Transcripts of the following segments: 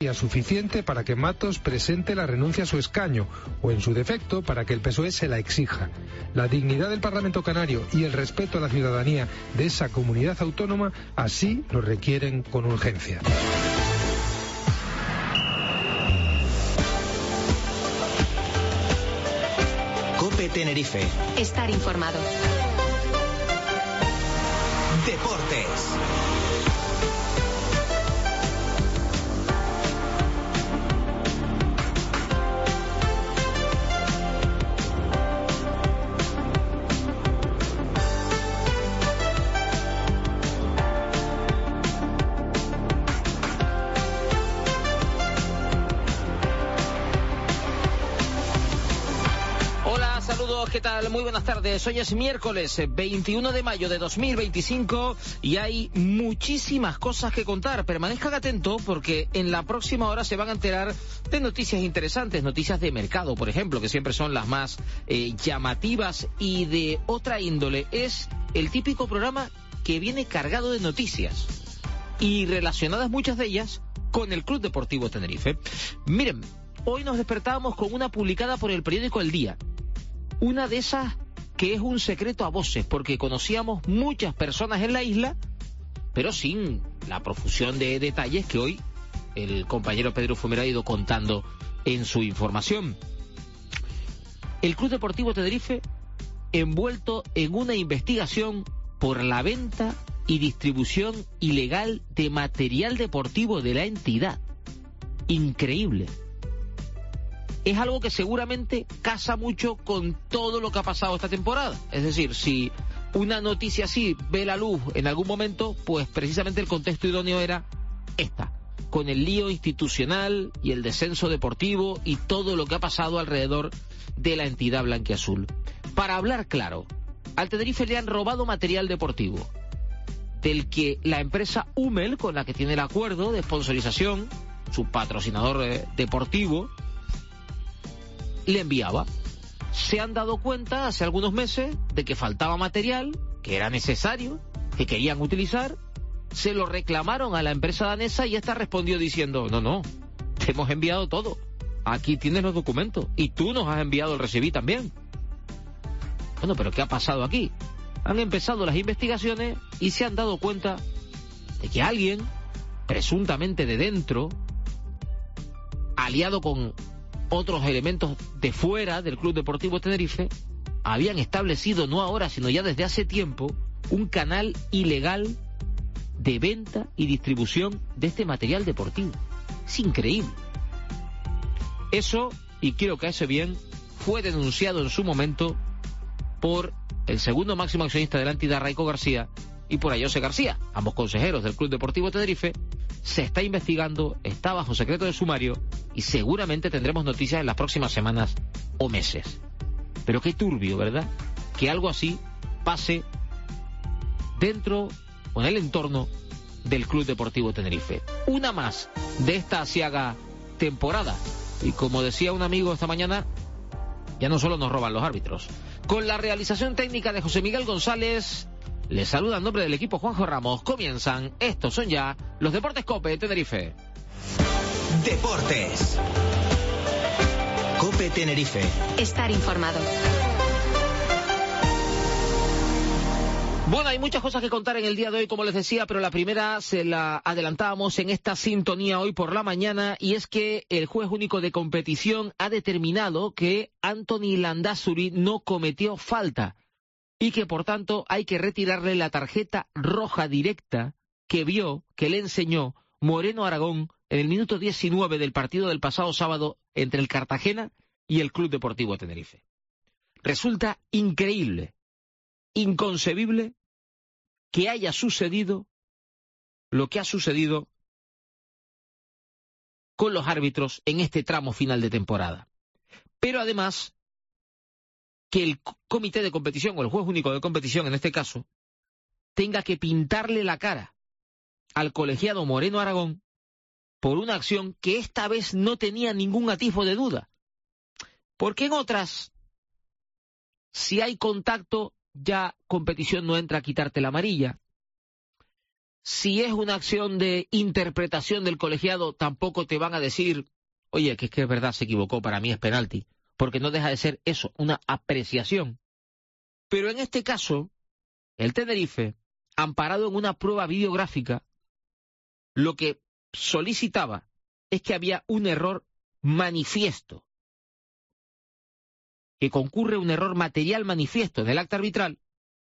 suficiente para que Matos presente la renuncia a su escaño o, en su defecto, para que el PSOE se la exija. La dignidad del Parlamento canario y el respeto a la ciudadanía de esa comunidad autónoma así lo requieren con urgencia. COPE Tenerife. Estar informado. Deportes. ¿Qué tal? Muy buenas tardes. Hoy es miércoles 21 de mayo de 2025 y hay muchísimas cosas que contar. Permanezcan atentos porque en la próxima hora se van a enterar de noticias interesantes, noticias de mercado, por ejemplo, que siempre son las más llamativas, y de otra índole. Es el típico programa que viene cargado de noticias y relacionadas muchas de ellas con el Club Deportivo Tenerife. Miren, hoy nos despertábamos con una publicada por el periódico El Día. Una de esas que es un secreto a voces, porque conocíamos muchas personas en la isla, pero sin la profusión de detalles que hoy el compañero Pedro Fumero ha ido contando en su información. El Club Deportivo Tenerife envuelto en una investigación por la venta y distribución ilegal de material deportivo de la entidad. Increíble. Es algo que seguramente casa mucho con todo lo que ha pasado esta temporada. Es decir, si una noticia así ve la luz en algún momento, pues precisamente el contexto idóneo era esta, con el lío institucional y el descenso deportivo y todo lo que ha pasado alrededor de la entidad blanquiazul. Para hablar claro, al Tenerife le han robado material deportivo, del que la empresa Hummel, con la que tiene el acuerdo de sponsorización, su patrocinador deportivo, le enviaba. Se han dado cuenta hace algunos meses de que faltaba material, que era necesario, que querían utilizar, se lo reclamaron a la empresa danesa y esta respondió diciendo: no, te hemos enviado todo, aquí tienes los documentos y tú nos has enviado el recibí también. Bueno, pero ¿qué ha pasado aquí? Han empezado las investigaciones y se han dado cuenta de que alguien, presuntamente de dentro, aliado con otros elementos de fuera del Club Deportivo Tenerife, habían establecido, no ahora, sino ya desde hace tiempo, un canal ilegal de venta y distribución de este material deportivo. Es increíble. Eso, y quiero que caerse bien, fue denunciado en su momento por el segundo máximo accionista de la entidad, Raico García, y por Ayose García, ambos consejeros del Club Deportivo Tenerife. Se está investigando, está bajo secreto de sumario y seguramente tendremos noticias en las próximas semanas o meses. Pero qué turbio, ¿verdad? Que algo así pase dentro o en el entorno del Club Deportivo Tenerife. Una más de esta aciaga temporada. Y como decía un amigo esta mañana, ya no solo nos roban los árbitros. Con la realización técnica de José Miguel González, les saluda en nombre del equipo Juanjo Ramos. Comienzan, estos son ya los Deportes COPE Tenerife. Deportes. COPE Tenerife. Estar informado. Bueno, hay muchas cosas que contar en el día de hoy, como les decía, pero la primera se la adelantábamos en esta sintonía hoy por la mañana, y es que el juez único de competición ha determinado que Anthony Landázuri no cometió falta y que, por tanto, hay que retirarle la tarjeta roja directa que le enseñó Moreno Aragón en el minuto 19 del partido del pasado sábado entre el Cartagena y el Club Deportivo Tenerife. Resulta increíble, inconcebible, que haya sucedido lo que ha sucedido con los árbitros en este tramo final de temporada. Pero además, que el comité de competición, o el juez único de competición en este caso, tenga que pintarle la cara al colegiado Moreno Aragón por una acción que esta vez no tenía ningún atisbo de duda. Porque en otras, si hay contacto, ya competición no entra a quitarte la amarilla. Si es una acción de interpretación del colegiado, tampoco te van a decir, oye, que es verdad, se equivocó, para mí es penalti, porque no deja de ser eso, una apreciación. Pero en este caso, el Tenerife, amparado en una prueba videográfica, lo que solicitaba es que había un error manifiesto, que concurre un error material manifiesto en el acta arbitral,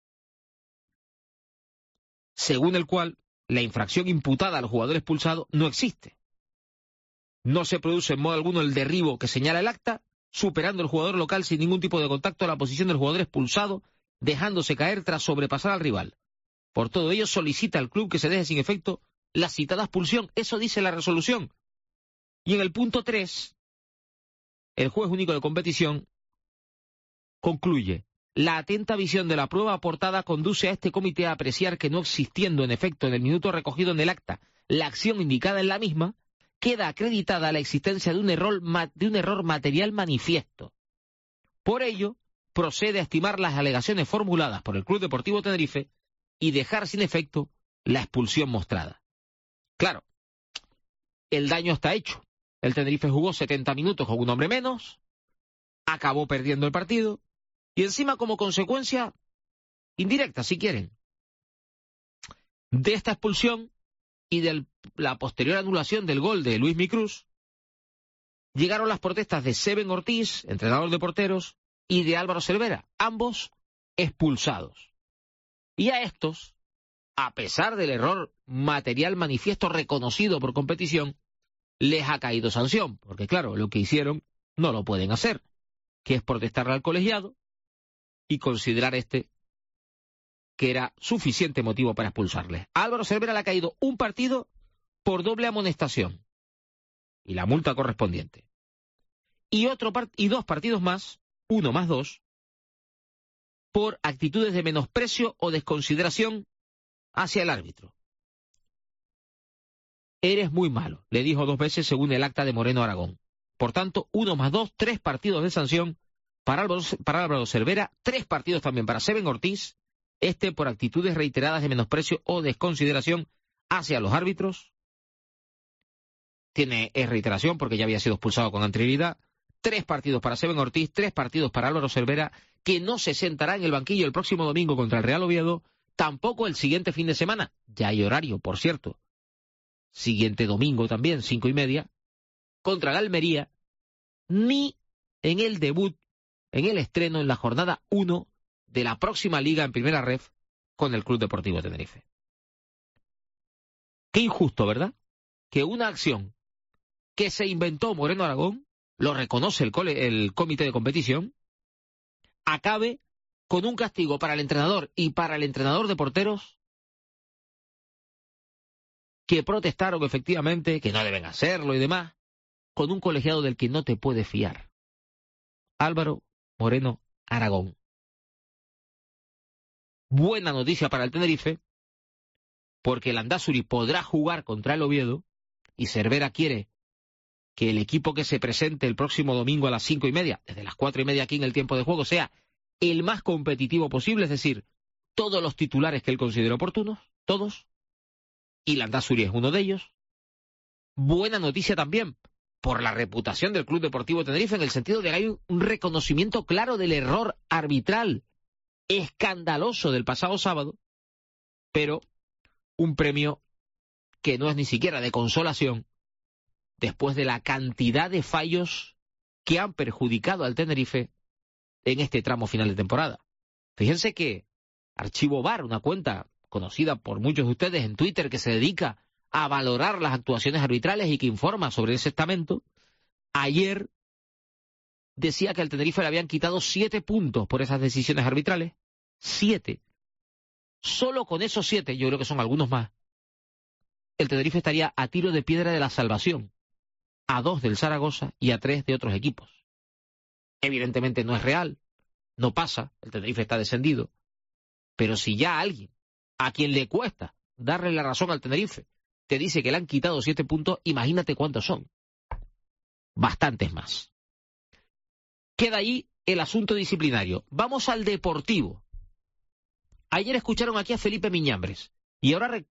según el cual la infracción imputada al jugador expulsado no existe. No se produce en modo alguno el derribo que señala el acta, superando el jugador local sin ningún tipo de contacto a la posición del jugador expulsado, dejándose caer tras sobrepasar al rival. Por todo ello, solicita al club que se deje sin efecto la citada expulsión. Eso dice la resolución. Y en el punto 3, el juez único de competición concluye: la atenta visión de la prueba aportada conduce a este comité a apreciar que no existiendo en efecto en el minuto recogido en el acta la acción indicada en la misma, queda acreditada la existencia de un error material manifiesto. Por ello, procede a estimar las alegaciones formuladas por el Club Deportivo Tenerife y dejar sin efecto la expulsión mostrada. Claro, el daño está hecho. El Tenerife jugó 70 minutos con un hombre menos, acabó perdiendo el partido, y encima como consecuencia, indirecta si quieren, de esta expulsión y de la posterior anulación del gol de Luis Micruz, llegaron las protestas de Seven Ortiz, entrenador de porteros, y de Álvaro Cervera, ambos expulsados. Y a estos, a pesar del error material manifiesto reconocido por competición, les ha caído sanción, porque claro, lo que hicieron no lo pueden hacer, que es protestarle al colegiado y considerar que era suficiente motivo para expulsarles. A Álvaro Cervera le ha caído un partido por doble amonestación y la multa correspondiente. Y 2 partidos más, 1 más 2, por actitudes de menosprecio o desconsideración hacia el árbitro. Eres muy malo, le dijo 2 veces según el acta de Moreno Aragón. Por tanto, 1 más 2, 3 partidos de sanción para Álvaro Cervera, 3 partidos también para Seven Ortiz, por actitudes reiteradas de menosprecio o desconsideración hacia los árbitros. Es reiteración porque ya había sido expulsado con anterioridad. 3 partidos para Seven Ortiz, 3 partidos para Álvaro Cervera, que no se sentará en el banquillo el próximo domingo contra el Real Oviedo, tampoco el siguiente fin de semana. Ya hay horario, por cierto. Siguiente domingo también, 5:30, contra la Almería, ni en el debut, en el estreno en la jornada 1 de la próxima liga en Primera Ref con el Club Deportivo Tenerife. Qué injusto, ¿verdad? Que una acción que se inventó Moreno Aragón, lo reconoce el comité de competición, acabe con un castigo para el entrenador y para el entrenador de porteros que protestaron efectivamente, que no deben hacerlo y demás, con un colegiado del que no te puedes fiar. Álvaro Moreno Aragón. Buena noticia para el Tenerife, porque el Landázuri podrá jugar contra el Oviedo y Cervera quiere que el equipo que se presente el próximo domingo a las 5:30, desde las 4:30 aquí en el tiempo de juego, sea el más competitivo posible, es decir, todos los titulares que él considere oportunos, todos, y Landázuri es uno de ellos. Buena noticia también por la reputación del Club Deportivo Tenerife, en el sentido de que hay un reconocimiento claro del error arbitral escandaloso del pasado sábado, pero un premio que no es ni siquiera de consolación después de la cantidad de fallos que han perjudicado al Tenerife en este tramo final de temporada. Fíjense que Archivo VAR, una cuenta conocida por muchos de ustedes en Twitter que se dedica a valorar las actuaciones arbitrales y que informa sobre ese estamento, ayer decía que al Tenerife le habían quitado 7 puntos por esas decisiones arbitrales. 7. Solo con esos 7, yo creo que son algunos más, el Tenerife estaría a tiro de piedra de la salvación, a 2 del Zaragoza y a 3 de otros equipos. Evidentemente no es real, no pasa, el Tenerife está descendido, pero si ya alguien a quien le cuesta darle la razón al Tenerife te dice que le han quitado 7 puntos, imagínate cuántos son. Bastantes más. Queda ahí el asunto disciplinario. Vamos al deportivo. Ayer escucharon aquí a Felipe Miñambres y ahora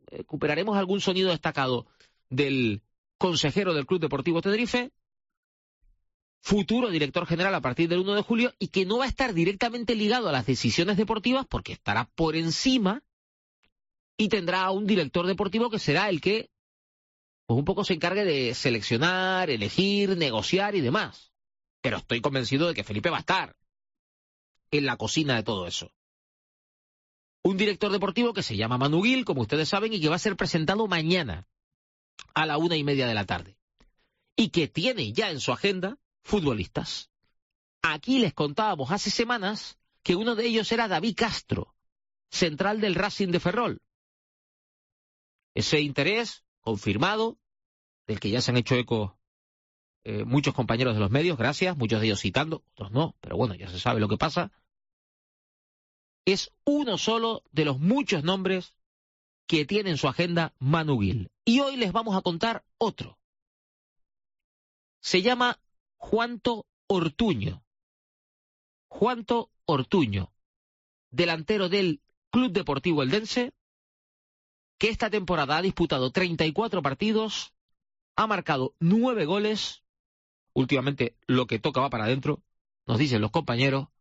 recuperaremos algún sonido destacado del consejero del Club Deportivo Tenerife, futuro director general a partir del 1 de julio, y que no va a estar directamente ligado a las decisiones deportivas porque estará por encima y tendrá un director deportivo que será el que pues un poco se encargue de seleccionar, elegir, negociar y demás. Pero estoy convencido de que Felipe va a estar en la cocina de todo eso. Un director deportivo que se llama Manu Gil, como ustedes saben, y que va a ser presentado mañana a la 1:30 de la tarde. Y que tiene ya en su agenda futbolistas. Aquí les contábamos hace semanas que uno de ellos era David Castro, central del Racing de Ferrol. Ese interés confirmado, del que ya se han hecho eco muchos compañeros de los medios, gracias, muchos de ellos citando, otros no, pero bueno, ya se sabe lo que pasa. Es uno solo de los muchos nombres que tiene en su agenda Manu Gil. Y hoy les vamos a contar otro. Se llama Juanto Ortuño. Juanto Ortuño, delantero del Club Deportivo Eldense, que esta temporada ha disputado 34 partidos, ha marcado 9 goles, últimamente lo que toca va para adentro, nos dicen los compañeros,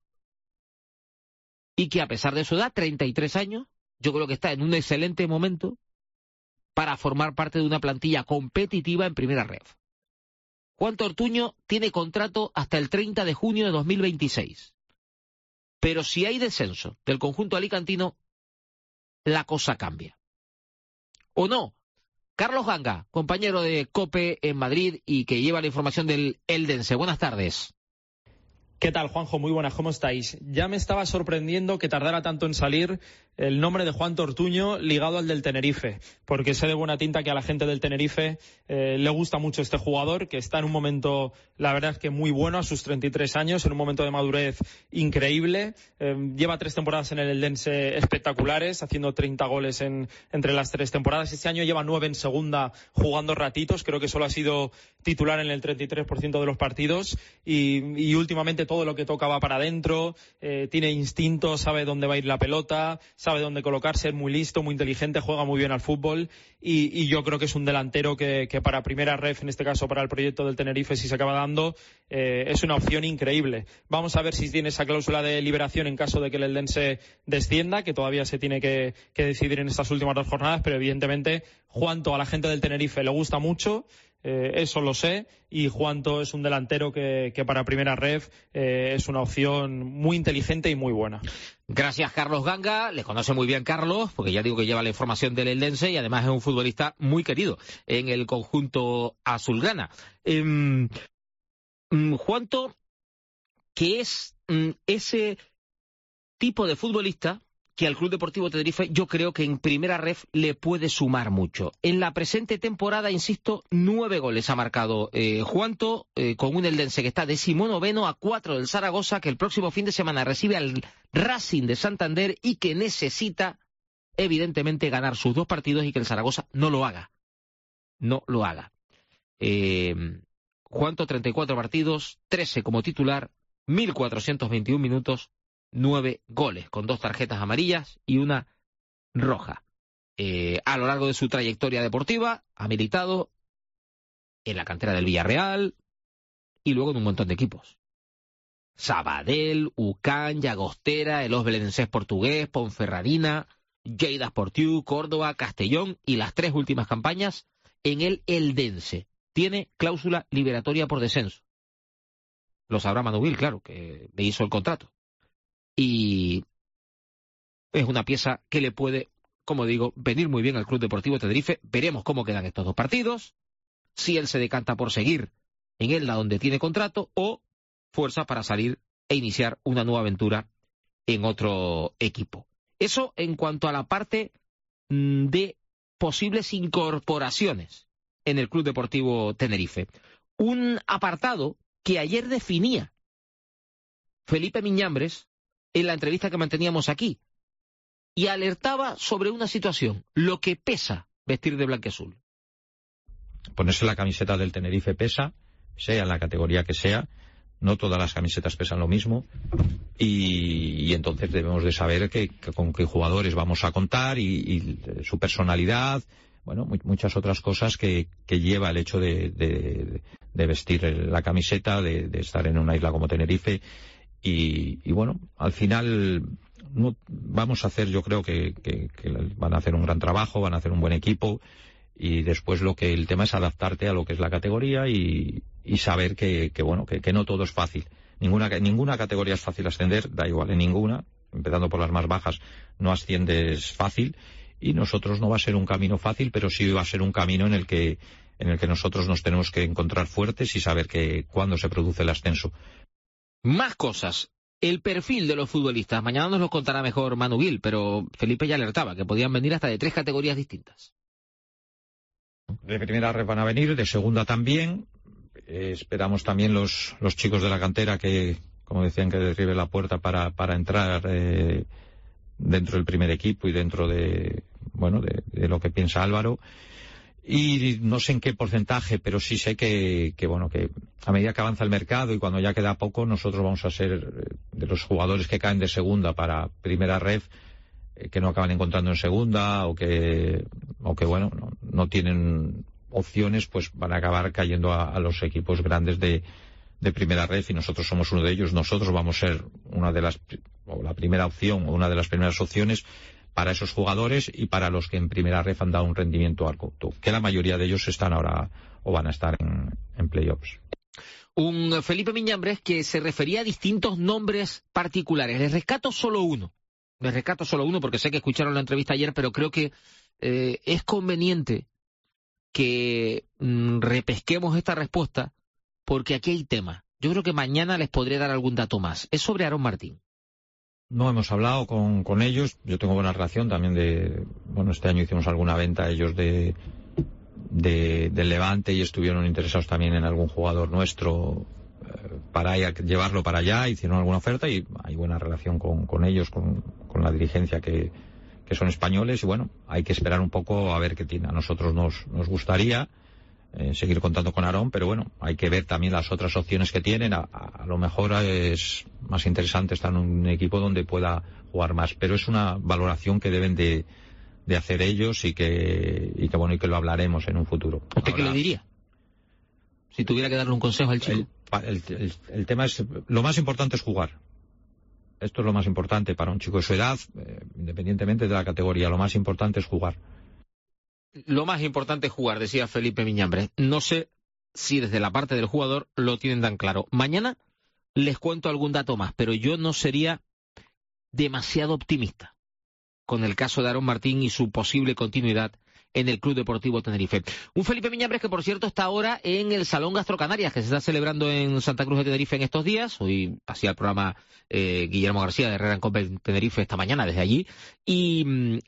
y que a pesar de su edad, 33 años, yo creo que está en un excelente momento para formar parte de una plantilla competitiva en Primera Ref. Juanto Ortuño tiene contrato hasta el 30 de junio de 2026. Pero si hay descenso del conjunto alicantino, la cosa cambia. ¿O no? Carlos Ganga, compañero de COPE en Madrid y que lleva la información del Eldense. Buenas tardes. ¿Qué tal, Juanjo? Muy buenas, ¿cómo estáis? Ya me estaba sorprendiendo que tardara tanto en salir el nombre de Juanto Ortuño ligado al del Tenerife, porque sé de buena tinta que a la gente del Tenerife le gusta mucho este jugador, que está en un momento, la verdad es que muy bueno, a sus 33 años, en un momento de madurez increíble. Lleva 3 temporadas en el Eldense espectaculares, haciendo 30 goles entre las 3 temporadas. Este año lleva 9 en segunda, jugando ratitos, creo que solo ha sido titular en el 33% de los partidos, y últimamente todo lo que toca va para adentro, tiene instinto, sabe dónde va a ir la pelota, sabe dónde colocarse, es muy listo, muy inteligente, juega muy bien al fútbol, y yo creo que es un delantero que para Primera Ref, en este caso para el proyecto del Tenerife, si se acaba dando, es una opción increíble. Vamos a ver si tiene esa cláusula de liberación en caso de que el Eldense descienda, que todavía se tiene que decidir en estas últimas 2 jornadas, pero evidentemente Juanto a la gente del Tenerife le gusta mucho. Eso lo sé, y Juanto es un delantero que para Primera Ref es una opción muy inteligente y muy buena. Gracias, Carlos Ganga. Le conoce muy bien Carlos, porque ya digo que lleva la información del Eldense y además es un futbolista muy querido en el conjunto azulgrana. Juanto, que es ese tipo de futbolista que al Club Deportivo Tenerife yo creo que en Primera Ref le puede sumar mucho. En la presente temporada, insisto, 9 goles ha marcado Juanto, con un Eldense que está 19º a 4 del Zaragoza, que el próximo fin de semana recibe al Racing de Santander y que necesita, evidentemente, ganar sus 2 partidos y que el Zaragoza no lo haga. No lo haga. Juanto, 34 partidos, 13 como titular, 1.421 minutos, 9 goles, con 2 tarjetas amarillas y 1 roja. A lo largo de su trayectoria deportiva ha militado en la cantera del Villarreal y luego en un montón de equipos. Sabadell, UCAN, Llagostera, el Os Belenenses portugués, Ponferradina, Lleida Sportiu, Córdoba, Castellón y las 3 últimas campañas en el Eldense. Tiene cláusula liberatoria por descenso. Lo sabrá Manu Gil, claro, que le hizo el contrato. Y es una pieza que le puede, como digo, venir muy bien al Club Deportivo Tenerife. Veremos cómo quedan estos 2 partidos, si él se decanta por seguir en Elda donde tiene contrato o fuerza para salir e iniciar una nueva aventura en otro equipo. Eso en cuanto a la parte de posibles incorporaciones en el Club Deportivo Tenerife. Un apartado que ayer definía Felipe Miñambres en la entrevista que manteníamos aquí, y alertaba sobre una situación, lo que pesa vestir de blanquiazul. Ponerse la camiseta del Tenerife pesa, sea en la categoría que sea, no todas las camisetas pesan lo mismo, y entonces debemos de saber con qué jugadores vamos a contar y su personalidad, bueno, muchas otras cosas que lleva el hecho de vestir la camiseta, de estar en una isla como Tenerife, y bueno, al final vamos a hacer, yo creo que van a hacer un gran trabajo, van a hacer un buen equipo, y después el tema es adaptarte a lo que es la categoría y saber que no todo es fácil. Ninguna categoría es fácil ascender, da igual, en ninguna, empezando por las más bajas, no asciendes fácil, y nosotros no va a ser un camino fácil, pero sí va a ser un camino en el que nosotros nos tenemos que encontrar fuertes y saber que cuándo se produce el ascenso. Más cosas. El perfil de los futbolistas. Mañana nos lo contará mejor Manu Gil, pero Felipe ya alertaba que podían venir hasta de 3 categorías distintas. De primera red van a venir, de segunda también. Esperamos también los chicos de la cantera que, como decían, que derribe la puerta para entrar dentro del primer equipo y dentro de lo que piensa Álvaro. Y no sé en qué porcentaje, pero sí sé que a medida que avanza el mercado y cuando ya queda poco, nosotros vamos a ser de los jugadores que caen de segunda para primera red, que no acaban encontrando en segunda o que no tienen opciones, pues van a acabar cayendo a los equipos grandes de primera red, y nosotros somos uno de ellos. Nosotros vamos a ser la primera opción o una de las primeras opciones para esos jugadores y para los que en primera red han dado un rendimiento alto, que la mayoría de ellos están ahora o van a estar en playoffs. Un Felipe Miñambres que se refería a distintos nombres particulares. Les rescato solo uno porque sé que escucharon la entrevista ayer, pero creo que es conveniente que repesquemos esta respuesta, porque aquí hay tema. Yo creo que mañana les podré dar algún dato más. Es sobre Aarón Martín. No hemos hablado con ellos. Yo tengo buena relación también este año hicimos alguna venta ellos del Levante y estuvieron interesados también en algún jugador nuestro para llevarlo para allá, hicieron alguna oferta y hay buena relación con ellos, con la dirigencia que son españoles, y bueno, hay que esperar un poco a ver qué tiene. A nosotros nos gustaría seguir contando con Aarón, pero bueno, hay que ver también las otras opciones que tienen. A lo mejor es más interesante estar en un equipo donde pueda jugar más, pero es una valoración que deben de hacer ellos y que lo hablaremos en un futuro. ¿Usted qué le diría? Si tuviera que darle un consejo al chico. El tema es, lo más importante es jugar. Esto es lo más importante para un chico de su edad, independientemente de la categoría, lo más importante es jugar. Lo más importante es jugar, decía Felipe Miñambres. No sé si desde la parte del jugador lo tienen tan claro. Mañana les cuento algún dato más, pero yo no sería demasiado optimista con el caso de Aarón Martín y su posible continuidad en el Club Deportivo Tenerife. Un Felipe Miñambres que, por cierto, está ahora en el Salón Gastro Canarias, que se está celebrando en Santa Cruz de Tenerife en estos días. Hoy hacía el programa Guillermo García de Herrera en Cope Tenerife esta mañana desde allí. Y en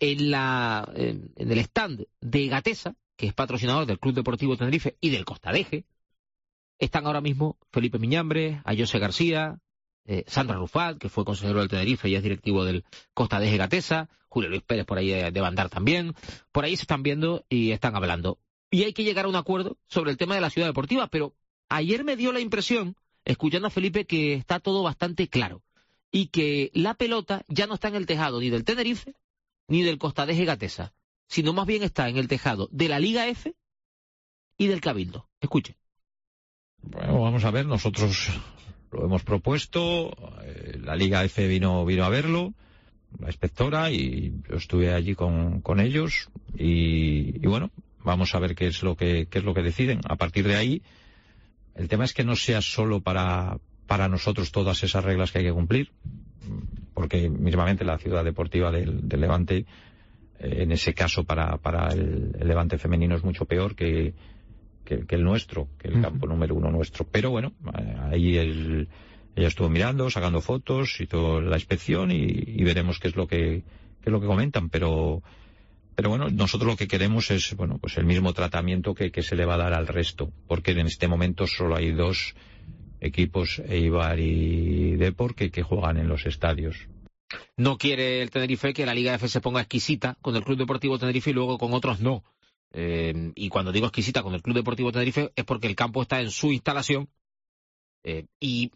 el stand de Gatesa, que es patrocinador del Club Deportivo Tenerife y del Costa Deje, están ahora mismo Felipe Miñambres, Ayose García, Sandra Rufat, que fue consejero del Tenerife y es directivo del Costa Deje Gatesa, Julio Luis Pérez por ahí de Bandar también. Por ahí se están viendo y están hablando. Y hay que llegar a un acuerdo sobre el tema de la ciudad deportiva, pero ayer me dio la impresión, escuchando a Felipe, que está todo bastante claro y que la pelota ya no está en el tejado ni del Tenerife ni del Costa Deje Gatesa, sino más bien está en el tejado de la Liga F y del Cabildo. Escuche. Bueno, vamos a ver, nosotros lo hemos propuesto, la Liga F vino a verlo, la inspectora, y yo estuve allí con ellos y bueno, vamos a ver qué es lo que deciden. A partir de ahí, el tema es que no sea solo para nosotros todas esas reglas que hay que cumplir, porque mismamente la ciudad deportiva del Levante, en ese caso para el Levante femenino es mucho peor que el nuestro, que el campo número 1 nuestro. Pero bueno, ahí ella estuvo mirando, sacando fotos, hizo la inspección y veremos qué es lo que comentan. Pero bueno, nosotros lo que queremos es pues el mismo tratamiento que se le va a dar al resto, porque en este momento solo hay 2 equipos, Eibar y Depor, que juegan en los estadios. No quiere el Tenerife que la Liga F se ponga exquisita con el Club Deportivo Tenerife y luego con otros no. Y cuando digo exquisita con el Club Deportivo Tenerife es porque el campo está en su instalación y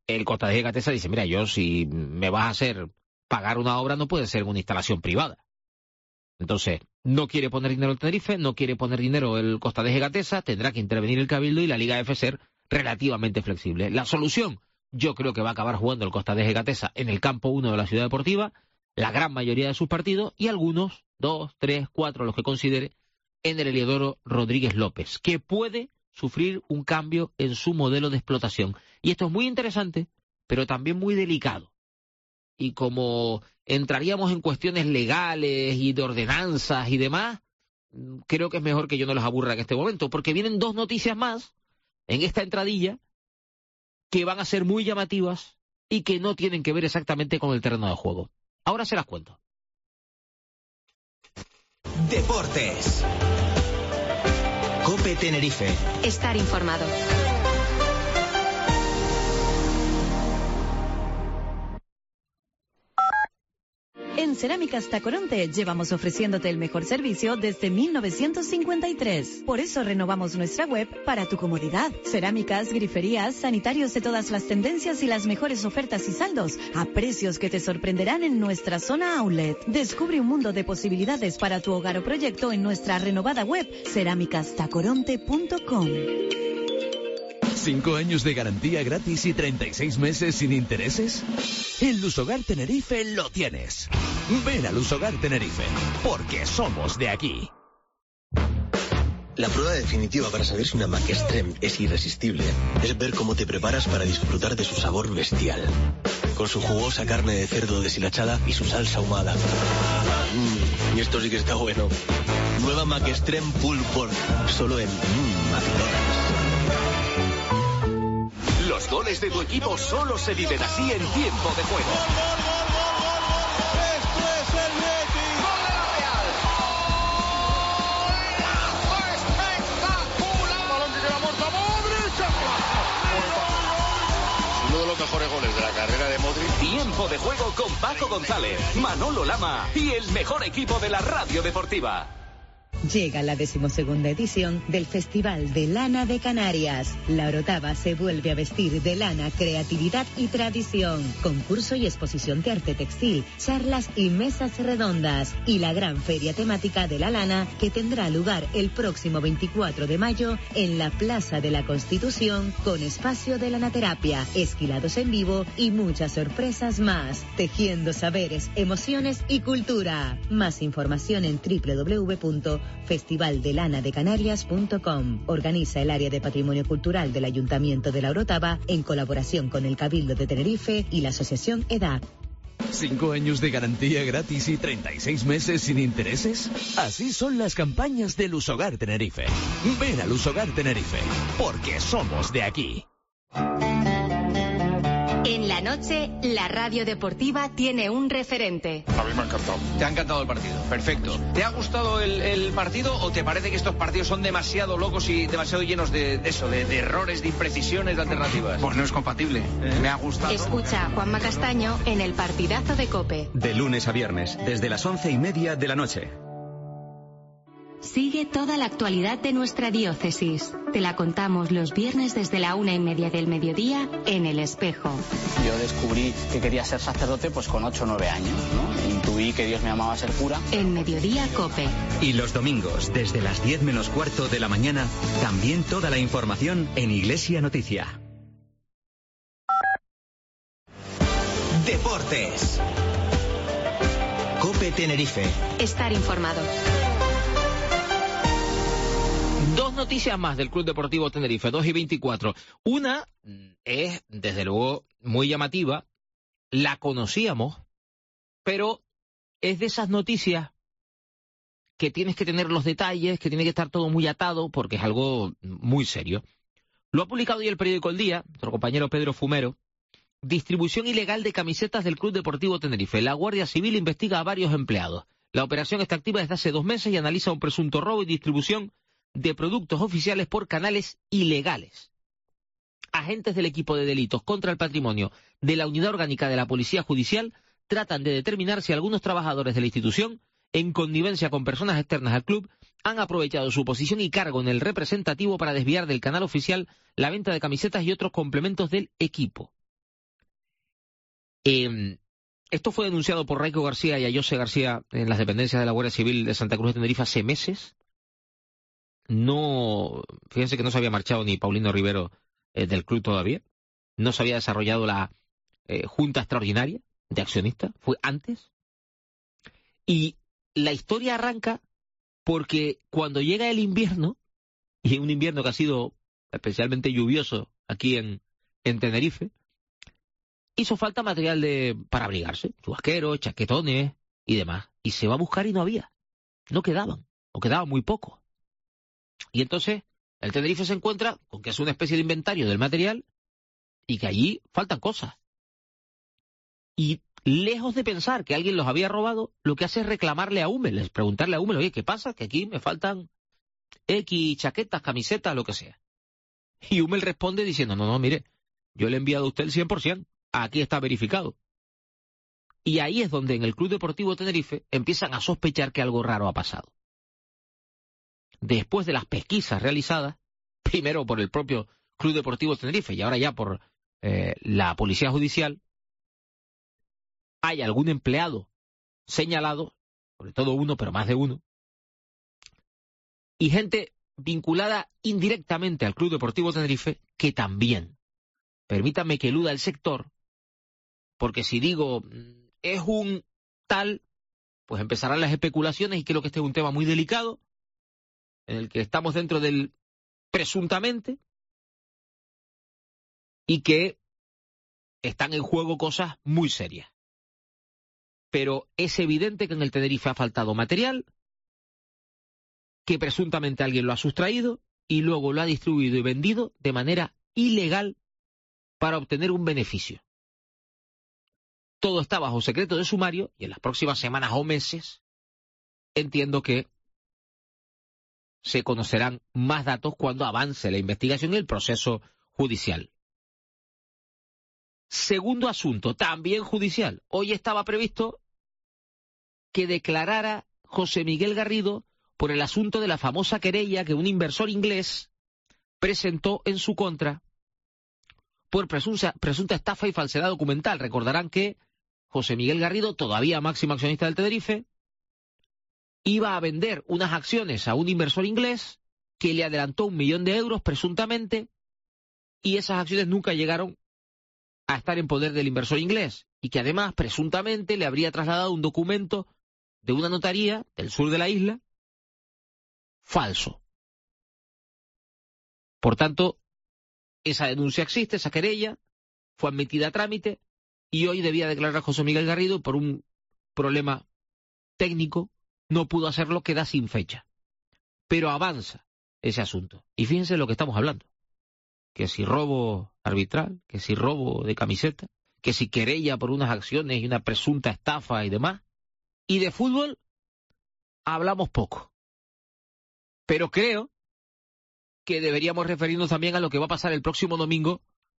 el Costa de Gatesa dice, mira, yo si me vas a hacer pagar una obra no puede ser una instalación privada. Entonces, no quiere poner dinero el Tenerife, no quiere poner dinero el Costa de Gatesa, tendrá que intervenir el Cabildo y la Liga F ser relativamente flexible. La solución, yo creo que va a acabar jugando el Costa de Gatesa en el campo 1 de la Ciudad Deportiva, la gran mayoría de sus partidos, y algunos, 2, 3, 4, los que considere, en el Heliodoro Rodríguez López, que puede sufrir un cambio en su modelo de explotación. Y esto es muy interesante, pero también muy delicado. Y como entraríamos en cuestiones legales y de ordenanzas y demás, creo que es mejor que yo no los aburra en este momento, porque vienen 2 noticias más en esta entradilla que van a ser muy llamativas y que no tienen que ver exactamente con el terreno de juego. Ahora se las cuento. Deportes. COPE Tenerife. Estar informado. En Cerámicas Tacoronte llevamos ofreciéndote el mejor servicio desde 1953. Por eso renovamos nuestra web para tu comodidad. Cerámicas, griferías, sanitarios de todas las tendencias y las mejores ofertas y saldos a precios que te sorprenderán en nuestra zona outlet. Descubre un mundo de posibilidades para tu hogar o proyecto en nuestra renovada web cerámicastacoronte.com. 5 años de garantía gratis y 36 meses sin intereses. En Lusogar Tenerife lo tienes. Ven a Lusogar Tenerife, porque somos de aquí. La prueba definitiva para saber si una Mac Extreme es irresistible es ver cómo te preparas para disfrutar de su sabor bestial. Con su jugosa carne de cerdo deshilachada y su salsa ahumada. Y esto sí que está bueno. Nueva Mac Extreme Pulled Pork, solo en McDonald's. Los goles de tu equipo solo se viven así en tiempo de juego. ¡Esto es el Betis! ¡Gol de la Real! ¡Espectacular! ¡Balón que queda muerto! ¡Modric! Uno de los mejores goles de la carrera de Modric. Tiempo de juego con Paco González, Manolo Lama y el mejor equipo de la radio deportiva. Llega la 12ª edición del Festival de Lana de Canarias. La Orotava se vuelve a vestir de lana, creatividad y tradición. Concurso y exposición de arte textil, charlas y mesas redondas. Y la gran feria temática de la lana que tendrá lugar el próximo 24 de mayo en la Plaza de la Constitución con espacio de lanaterapia, esquilados en vivo y muchas sorpresas más. Tejiendo saberes, emociones y cultura. Más información en www.festivaldelanadecanarias.com. Organiza el área de Patrimonio Cultural del Ayuntamiento de La Orotava en colaboración con el Cabildo de Tenerife y la Asociación EDAC. 5 años de garantía gratis y 36 meses sin intereses. Así son las campañas de Lusogar Tenerife. Ven a Lusogar Tenerife, porque somos de aquí. En la noche, la radio deportiva tiene un referente. A mí me ha encantado. ¿Te ha encantado el partido? Perfecto. ¿Te ha gustado el partido o te parece que estos partidos son demasiado locos y demasiado llenos de errores, de imprecisiones, de alternativas? Pues no es compatible. Me ha gustado. Escucha a Juanma Castaño en el partidazo de COPE. De lunes a viernes, desde las 11:30 de la noche. Sigue toda la actualidad de nuestra diócesis. Te la contamos los viernes desde la 1:30 del mediodía en El Espejo. Yo descubrí que quería ser sacerdote pues con 8 o 9 años, ¿no? Intuí que Dios me llamaba a ser cura. En Mediodía COPE. Y los domingos, desde las 10 menos cuarto de la mañana, también toda la información en Iglesia Noticia. Deportes. COPE Tenerife. Estar informado. 2 noticias más del Club Deportivo Tenerife, 2:24. Una es, desde luego, muy llamativa. La conocíamos, pero es de esas noticias que tienes que tener los detalles, que tiene que estar todo muy atado, porque es algo muy serio. Lo ha publicado hoy el periódico El Día, nuestro compañero Pedro Fumero. Distribución ilegal de camisetas del Club Deportivo Tenerife. La Guardia Civil investiga a varios empleados. La operación está activa desde hace 2 meses y analiza un presunto robo y distribución de productos oficiales por canales ilegales. Agentes del equipo de delitos contra el patrimonio de la Unidad Orgánica de la Policía Judicial tratan de determinar si algunos trabajadores de la institución, en connivencia con personas externas al club, han aprovechado su posición y cargo en el representativo para desviar del canal oficial la venta de camisetas y otros complementos del equipo. Esto fue denunciado por Raico García y Ayose García en las dependencias de la Guardia Civil de Santa Cruz de Tenerife hace meses. Fíjense que no se había marchado ni Paulino Rivero del club todavía. No se había desarrollado la Junta Extraordinaria de Accionistas. Fue antes. Y la historia arranca porque cuando llega el invierno, y un invierno que ha sido especialmente lluvioso aquí en Tenerife, hizo falta material para abrigarse, chubasqueros, chaquetones y demás. Y se va a buscar y no había. No quedaban, o quedaba muy poco. Y entonces el Tenerife se encuentra con que es una especie de inventario del material y que allí faltan cosas. Y lejos de pensar que alguien los había robado, lo que hace es reclamarle a Hummel, preguntarle a Hummel, oye, ¿qué pasa? Que aquí me faltan X chaquetas, camisetas, lo que sea. Y Hummel responde diciendo, no, mire, yo le he enviado a usted el 100%, aquí está verificado. Y ahí es donde en el Club Deportivo Tenerife empiezan a sospechar que algo raro ha pasado. Después de las pesquisas realizadas, primero por el propio Club Deportivo Tenerife y ahora ya por la Policía Judicial, hay algún empleado señalado, sobre todo uno, pero más de uno, y gente vinculada indirectamente al Club Deportivo Tenerife que también. Permítanme que eluda el sector, porque si digo es un tal, pues empezarán las especulaciones y creo que este es un tema muy delicado, en el que estamos dentro del presuntamente y que están en juego cosas muy serias. Pero es evidente que en el Tenerife ha faltado material, que presuntamente alguien lo ha sustraído y luego lo ha distribuido y vendido de manera ilegal para obtener un beneficio. Todo está bajo secreto de sumario y en las próximas semanas o meses entiendo que se conocerán más datos cuando avance la investigación y el proceso judicial. Segundo asunto, también judicial. Hoy estaba previsto que declarara José Miguel Garrido por el asunto de la famosa querella que un inversor inglés presentó en su contra por presunta estafa y falsedad documental. Recordarán que José Miguel Garrido, todavía máximo accionista del Tenerife, iba a vender unas acciones a un inversor inglés que le adelantó 1 millón de euros presuntamente y esas acciones nunca llegaron a estar en poder del inversor inglés y que además presuntamente le habría trasladado un documento de una notaría del sur de la isla falso. Por tanto, esa denuncia existe, esa querella fue admitida a trámite y hoy debía declarar José Miguel Garrido por un problema técnico. No pudo hacerlo, queda sin fecha. Pero avanza ese asunto. Y fíjense lo que estamos hablando. Que si robo arbitral, que si robo de camiseta, que si querella por unas acciones y una presunta estafa y demás. Y de fútbol hablamos poco. Pero creo que deberíamos referirnos también a lo que va a pasar el próximo domingo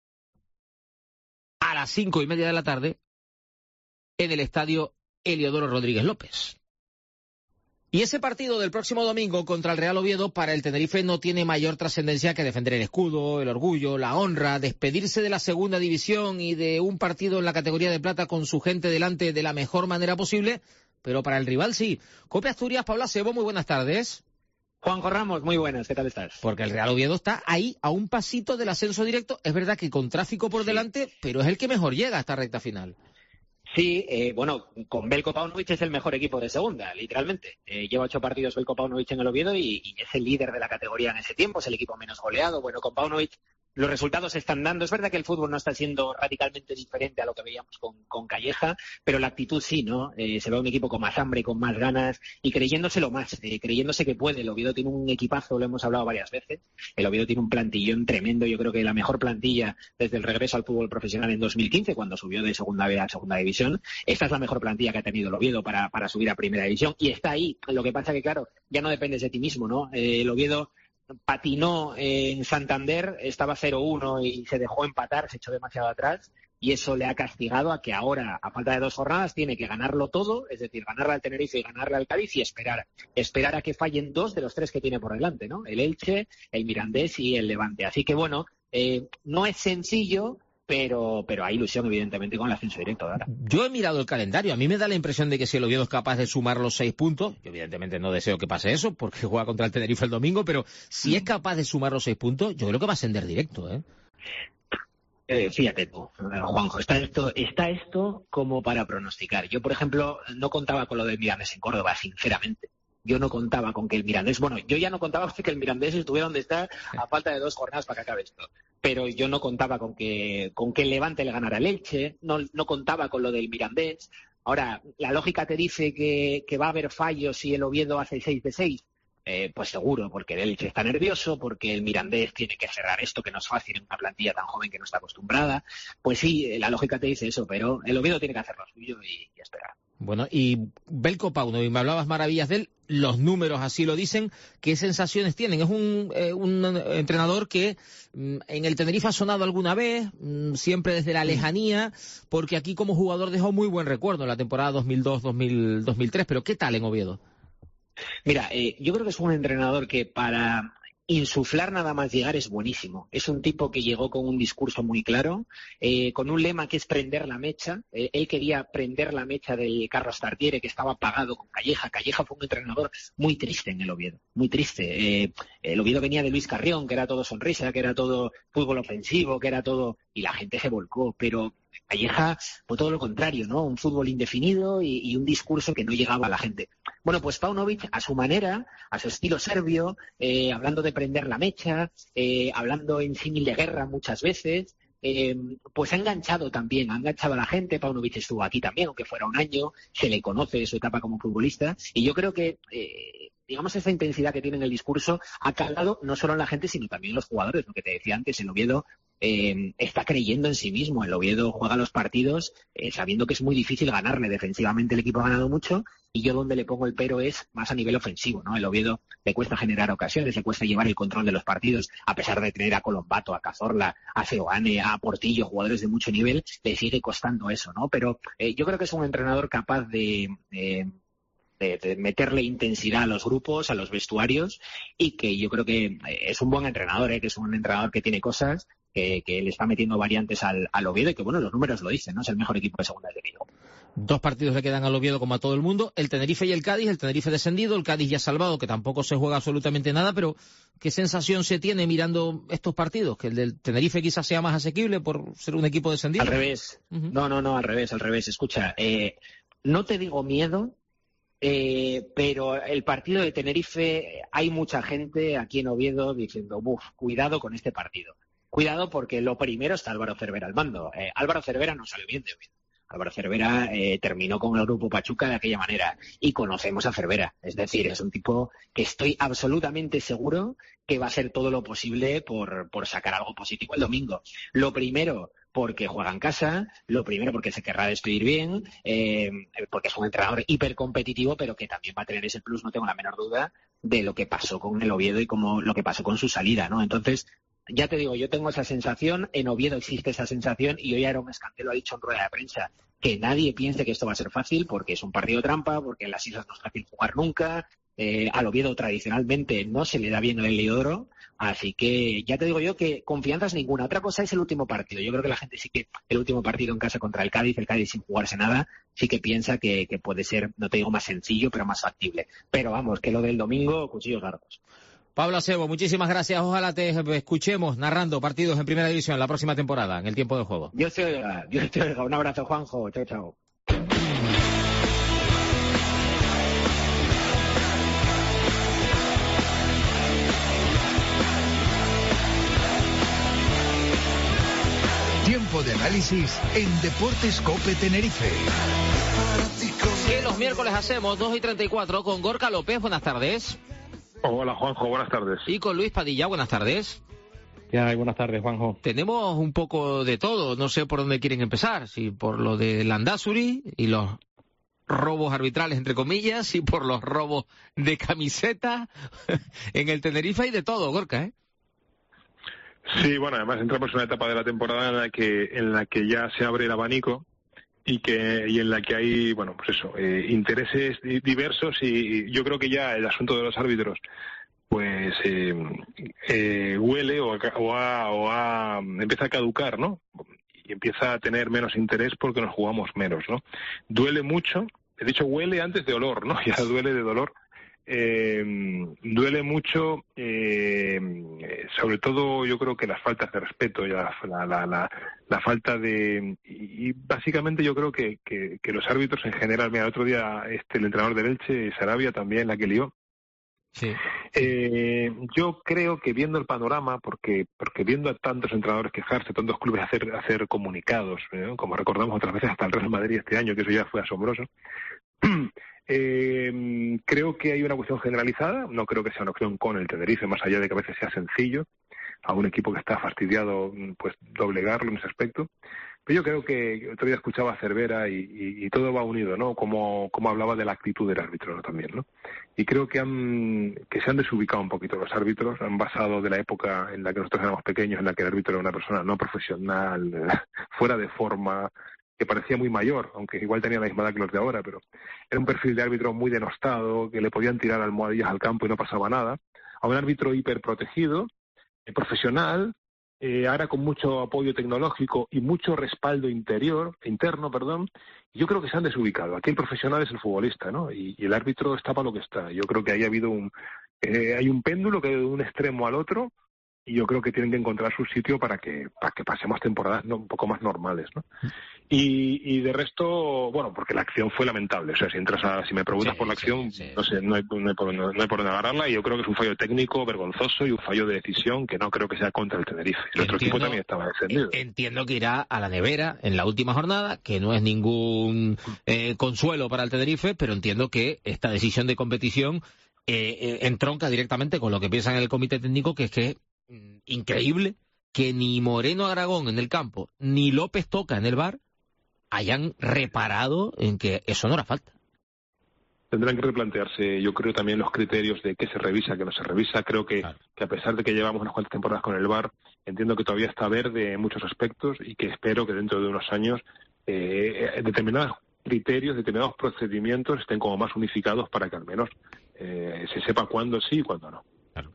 a las 5:30 de la tarde en el estadio Heliodoro Rodríguez López. Y ese partido del próximo domingo contra el Real Oviedo para el Tenerife no tiene mayor trascendencia que defender el escudo, el orgullo, la honra, despedirse de la segunda división y de un partido en la categoría de plata con su gente delante de la mejor manera posible, pero para el rival sí. Cope Asturias, Paula Sebo, muy buenas tardes. Juanjo Ramos, muy buenas, ¿qué tal estás? Porque el Real Oviedo está ahí a un pasito del ascenso directo, es verdad que con tráfico por delante, pero es el que mejor llega a esta recta final. Sí, bueno, con Veljko Paunovic es el mejor equipo de segunda, literalmente. Lleva 8 partidos Veljko Paunovic en el Oviedo y es el líder de la categoría en ese tiempo, es el equipo menos goleado. Bueno, con Paunovic los resultados se están dando. Es verdad que el fútbol no está siendo radicalmente diferente a lo que veíamos con Calleja, pero la actitud sí, ¿no? Se ve un equipo con más hambre, con más ganas y creyéndoselo más, creyéndose que puede. El Oviedo tiene un equipazo, lo hemos hablado varias veces. El Oviedo tiene un plantillón tremendo, yo creo que la mejor plantilla desde el regreso al fútbol profesional en 2015, cuando subió de segunda B a segunda división. Esta es la mejor plantilla que ha tenido el Oviedo para subir a primera división y está ahí. Lo que pasa que, claro, ya no dependes de ti mismo, ¿no? El Oviedo patinó en Santander, estaba 0-1 y se dejó empatar, se echó demasiado atrás y eso le ha castigado a que ahora, a falta de 2 jornadas, tiene que ganarlo todo, es decir, ganarle al Tenerife y ganarle al Cádiz y esperar a que fallen 2 de los 3 que tiene por delante, ¿no? El Elche, el Mirandés y el Levante. Así que bueno, no es sencillo, pero hay ilusión, evidentemente, con el ascenso directo de ahora. Yo he mirado el calendario. A mí me da la impresión de que si el Oviedo es capaz de sumar los 6 puntos, yo evidentemente no deseo que pase eso, porque juega contra el Tenerife el domingo, pero si es capaz de sumar los 6 puntos, yo creo que va a ascender directo, Fíjate tú, Juanjo, está esto como para pronosticar. Yo, por ejemplo, no contaba con lo del Mirandés en Córdoba, sinceramente. Yo no contaba con que el Mirandés, yo ya no contaba con que el Mirandés estuviera donde está a falta de 2 jornadas para que acabe esto. Pero yo no contaba con que el Levante le ganara al Elche, no contaba con lo del Mirandés. Ahora, la lógica te dice que va a haber fallos si el Oviedo hace 6 de 6. Pues seguro, porque el Elche está nervioso, porque el Mirandés tiene que cerrar esto, que no es fácil en una plantilla tan joven que no está acostumbrada. Pues sí, la lógica te dice eso, pero el Oviedo tiene que hacer lo suyo y esperar. Bueno, y Belko Paunovic, me hablabas maravillas de él, los números así lo dicen. ¿Qué sensaciones tienen? Es un entrenador que en el Tenerife ha sonado alguna vez, siempre desde la lejanía, porque aquí como jugador dejó muy buen recuerdo en la temporada 2002-2003, pero ¿qué tal en Oviedo? Mira, yo creo que es un entrenador que para insuflar nada más llegar es buenísimo. Es un tipo que llegó con un discurso muy claro, con un lema que es prender la mecha. Él quería prender la mecha del Carlos Tartiere, que estaba pagado con Calleja. Calleja fue un entrenador muy triste en el Oviedo, muy triste. El Oviedo venía de Luis Carrión, que era todo sonrisa, que era todo fútbol ofensivo, que era todo... Y la gente se volcó, pero Calleja fue todo lo contrario, ¿no? Un fútbol indefinido y un discurso que no llegaba a la gente. Bueno, pues Paunovic, a su manera, a su estilo serbio, hablando de prender la mecha, hablando en símil de guerra muchas veces, pues ha enganchado a la gente. Paunovic estuvo aquí también, aunque fuera un año, se le conoce de su etapa como futbolista, y yo creo que... digamos, esa intensidad que tiene en el discurso ha calado no solo en la gente, sino también en los jugadores. Lo que te decía antes, el Oviedo está creyendo en sí mismo. El Oviedo juega los partidos sabiendo que es muy difícil ganarle. Defensivamente el equipo ha ganado mucho, y yo donde le pongo el pero es más a nivel ofensivo, ¿no? El Oviedo le cuesta generar ocasiones, le cuesta llevar el control de los partidos, a pesar de tener a Colombato, a Cazorla, a Seoane, a Portillo, jugadores de mucho nivel, le sigue costando eso, ¿no? Pero yo creo que es un entrenador capaz de meterle intensidad a los grupos, a los vestuarios, y que yo creo que es un buen entrenador, que es un entrenador que tiene cosas, que le está metiendo variantes al Oviedo, y que bueno, los números lo dicen, ¿no? Es el mejor equipo de segunda de Liga. 2 partidos le quedan al Oviedo como a todo el mundo, el Tenerife y el Cádiz. El Tenerife descendido, el Cádiz ya salvado, que tampoco se juega absolutamente nada, pero ¿qué sensación se tiene mirando estos partidos? ¿Que el del Tenerife quizás sea más asequible por ser un equipo descendido? Al revés. No, al revés. Escucha, no te digo miedo, pero el partido de Tenerife, hay mucha gente aquí en Oviedo diciendo, cuidado con este partido. Cuidado, porque lo primero está Álvaro Cervera al mando. Álvaro Cervera no salió bien de Oviedo. Álvaro Cervera terminó con el grupo Pachuca de aquella manera, y conocemos a Cervera. Es decir, es un tipo que estoy absolutamente seguro que va a hacer todo lo posible por sacar algo positivo el domingo. Lo primero, porque juega en casa, lo primero porque se querrá despedir bien, porque es un entrenador hipercompetitivo, pero que también va a tener ese plus, no tengo la menor duda, de lo que pasó con el Oviedo y como lo que pasó con su salida, ¿no? Entonces, ya te digo, yo tengo esa sensación, en Oviedo existe esa sensación, y hoy Aaron Escandelo ha dicho en rueda de prensa que nadie piense que esto va a ser fácil, porque es un partido trampa, porque en las islas no es fácil jugar nunca, al Oviedo tradicionalmente no se le da bien el Heliodoro, así que ya te digo yo que confianzas ninguna. Otra cosa es el último partido. Yo creo que la gente sí que el último partido en casa contra el Cádiz sin jugarse nada, sí que piensa que puede ser, no te digo más sencillo, pero más factible. Pero vamos, que lo del domingo, cuchillos largos. Pablo Acebo, muchísimas gracias. Ojalá te escuchemos narrando partidos en Primera División la próxima temporada, en el tiempo de juego. Dios te oiga. Un abrazo, Juanjo. Chao, chao. Tiempo de análisis en Deportes COPE Tenerife. Que los miércoles hacemos 2:34 con Gorka López. Buenas tardes. Hola, Juanjo, buenas tardes. Y con Luis Padilla, buenas tardes. ¿Qué hay? Buenas tardes, Juanjo. Tenemos un poco de todo, no sé por dónde quieren empezar, si por lo de Landázuri y los robos arbitrales, entre comillas, y por los robos de camiseta en el Tenerife, hay de todo, Gorka, ¿eh? Sí, bueno, además entramos en una etapa de la temporada en la que ya se abre el abanico y en la que hay, bueno, pues eso, intereses diversos, y yo creo que ya el asunto de los árbitros pues huele o empieza a caducar, ¿no? empieza a tener menos interés porque nos jugamos menos, ¿no? Duele mucho, he dicho huele antes de olor, ¿no? Ya duele de dolor. Duele mucho, sobre todo yo creo que las faltas de respeto, la falta de... Y básicamente yo creo que los árbitros en general, mira, el otro día el entrenador del Elche, Sarabia, también la que lió. Sí. Yo creo que viendo el panorama, porque viendo a tantos entrenadores quejarse, tantos clubes hacer comunicados, como recordamos otras veces hasta el Real Madrid este año, que eso ya fue asombroso, creo que hay una cuestión generalizada, no creo que sea una cuestión con el Tenerife, más allá de que a veces sea sencillo a un equipo que está fastidiado pues doblegarlo en ese aspecto. Pero yo creo que otro día escuchaba a Cervera y todo va unido, ¿no? Como hablaba de la actitud del árbitro, ¿no? También, ¿no? Y creo que se han desubicado un poquito los árbitros, han basado de la época en la que nosotros éramos pequeños, en la que el árbitro era una persona no profesional, fuera de forma, que parecía muy mayor, aunque igual tenía la misma edad que los de ahora, pero era un perfil de árbitro muy denostado, que le podían tirar almohadillas al campo y no pasaba nada, a un árbitro hiperprotegido, profesional, ahora con mucho apoyo tecnológico y mucho respaldo interno, yo creo que se han desubicado. Aquí el profesional es el futbolista, ¿no? Y el árbitro está para lo que está. Yo creo que ahí ha habido hay un péndulo que ha ido de un extremo al otro, y yo creo que tienen que encontrar su sitio para que pasemos temporadas un poco más normales, ¿no? Y de resto, bueno, porque la acción fue lamentable. O sea, si me preguntas por la acción, no sé, no hay por dónde agarrarla, y yo creo que es un fallo técnico vergonzoso y un fallo de decisión que no creo que sea contra el Tenerife. El otro equipo también estaba descendido. Entiendo que irá a la nevera en la última jornada, que no es ningún consuelo para el Tenerife, pero entiendo que esta decisión de competición entronca directamente con lo que piensan en el comité técnico, que es que increíble que ni Moreno Aragón en el campo ni López Toca en el VAR hayan reparado en que eso no era falta. Tendrán que replantearse, yo creo, también los criterios de qué se revisa, qué no se revisa. Creo que a pesar de que llevamos unas cuantas temporadas con el VAR, entiendo que todavía está verde en muchos aspectos, y que espero que dentro de unos años determinados criterios, determinados procedimientos estén como más unificados para que al menos se sepa cuándo sí y cuándo no. Claro.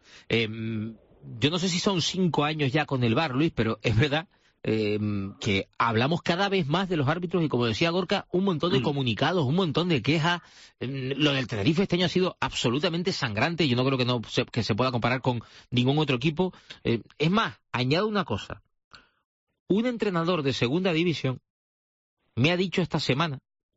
Yo no sé si son 5 años ya con el VAR, Luis, pero es verdad que hablamos cada vez más de los árbitros, y como decía Gorka, un montón de comunicados, un montón de quejas. Lo del Tenerife este año ha sido absolutamente sangrante, y yo no creo que se pueda comparar con ningún otro equipo. Es más, añado una cosa. Un entrenador de segunda división me ha dicho esta semana: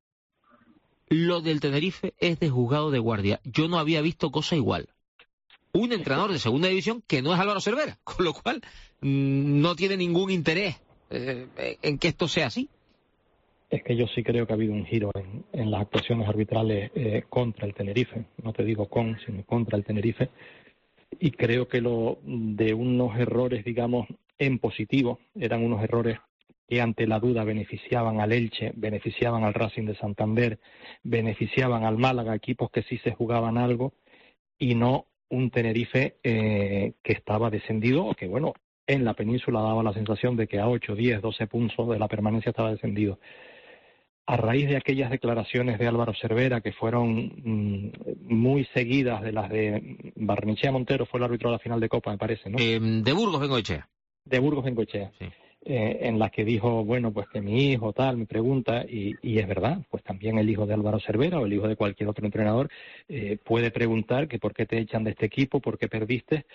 lo del Tenerife es de juzgado de guardia. Yo no había visto cosa igual. Un entrenador de segunda división que no es Álvaro Cervera, con lo cual no tiene ningún interés en que esto sea así. Es que yo sí creo que ha habido un giro en las actuaciones arbitrales contra el Tenerife, no te digo sino contra el Tenerife, y creo que lo de unos errores, digamos, en positivo, eran unos errores que ante la duda beneficiaban al Elche, beneficiaban al Racing de Santander, beneficiaban al Málaga, equipos que sí se jugaban algo, y no un Tenerife que estaba descendido, o que, bueno, en la península daba la sensación de que a 8, 10, 12 puntos de la permanencia estaba descendido. A raíz de aquellas declaraciones de Álvaro Cervera, que fueron muy seguidas de las de Barrenechea Montero, fue el árbitro de la final de Copa, me parece, ¿no? De Burgos Bengoechea. De Burgos Bengoechea. Sí. En las que dijo, bueno, pues que mi hijo tal, me pregunta, y es verdad, pues también el hijo de Álvaro Cervera o el hijo de cualquier otro entrenador puede preguntar que por qué te echan de este equipo, por qué perdiste,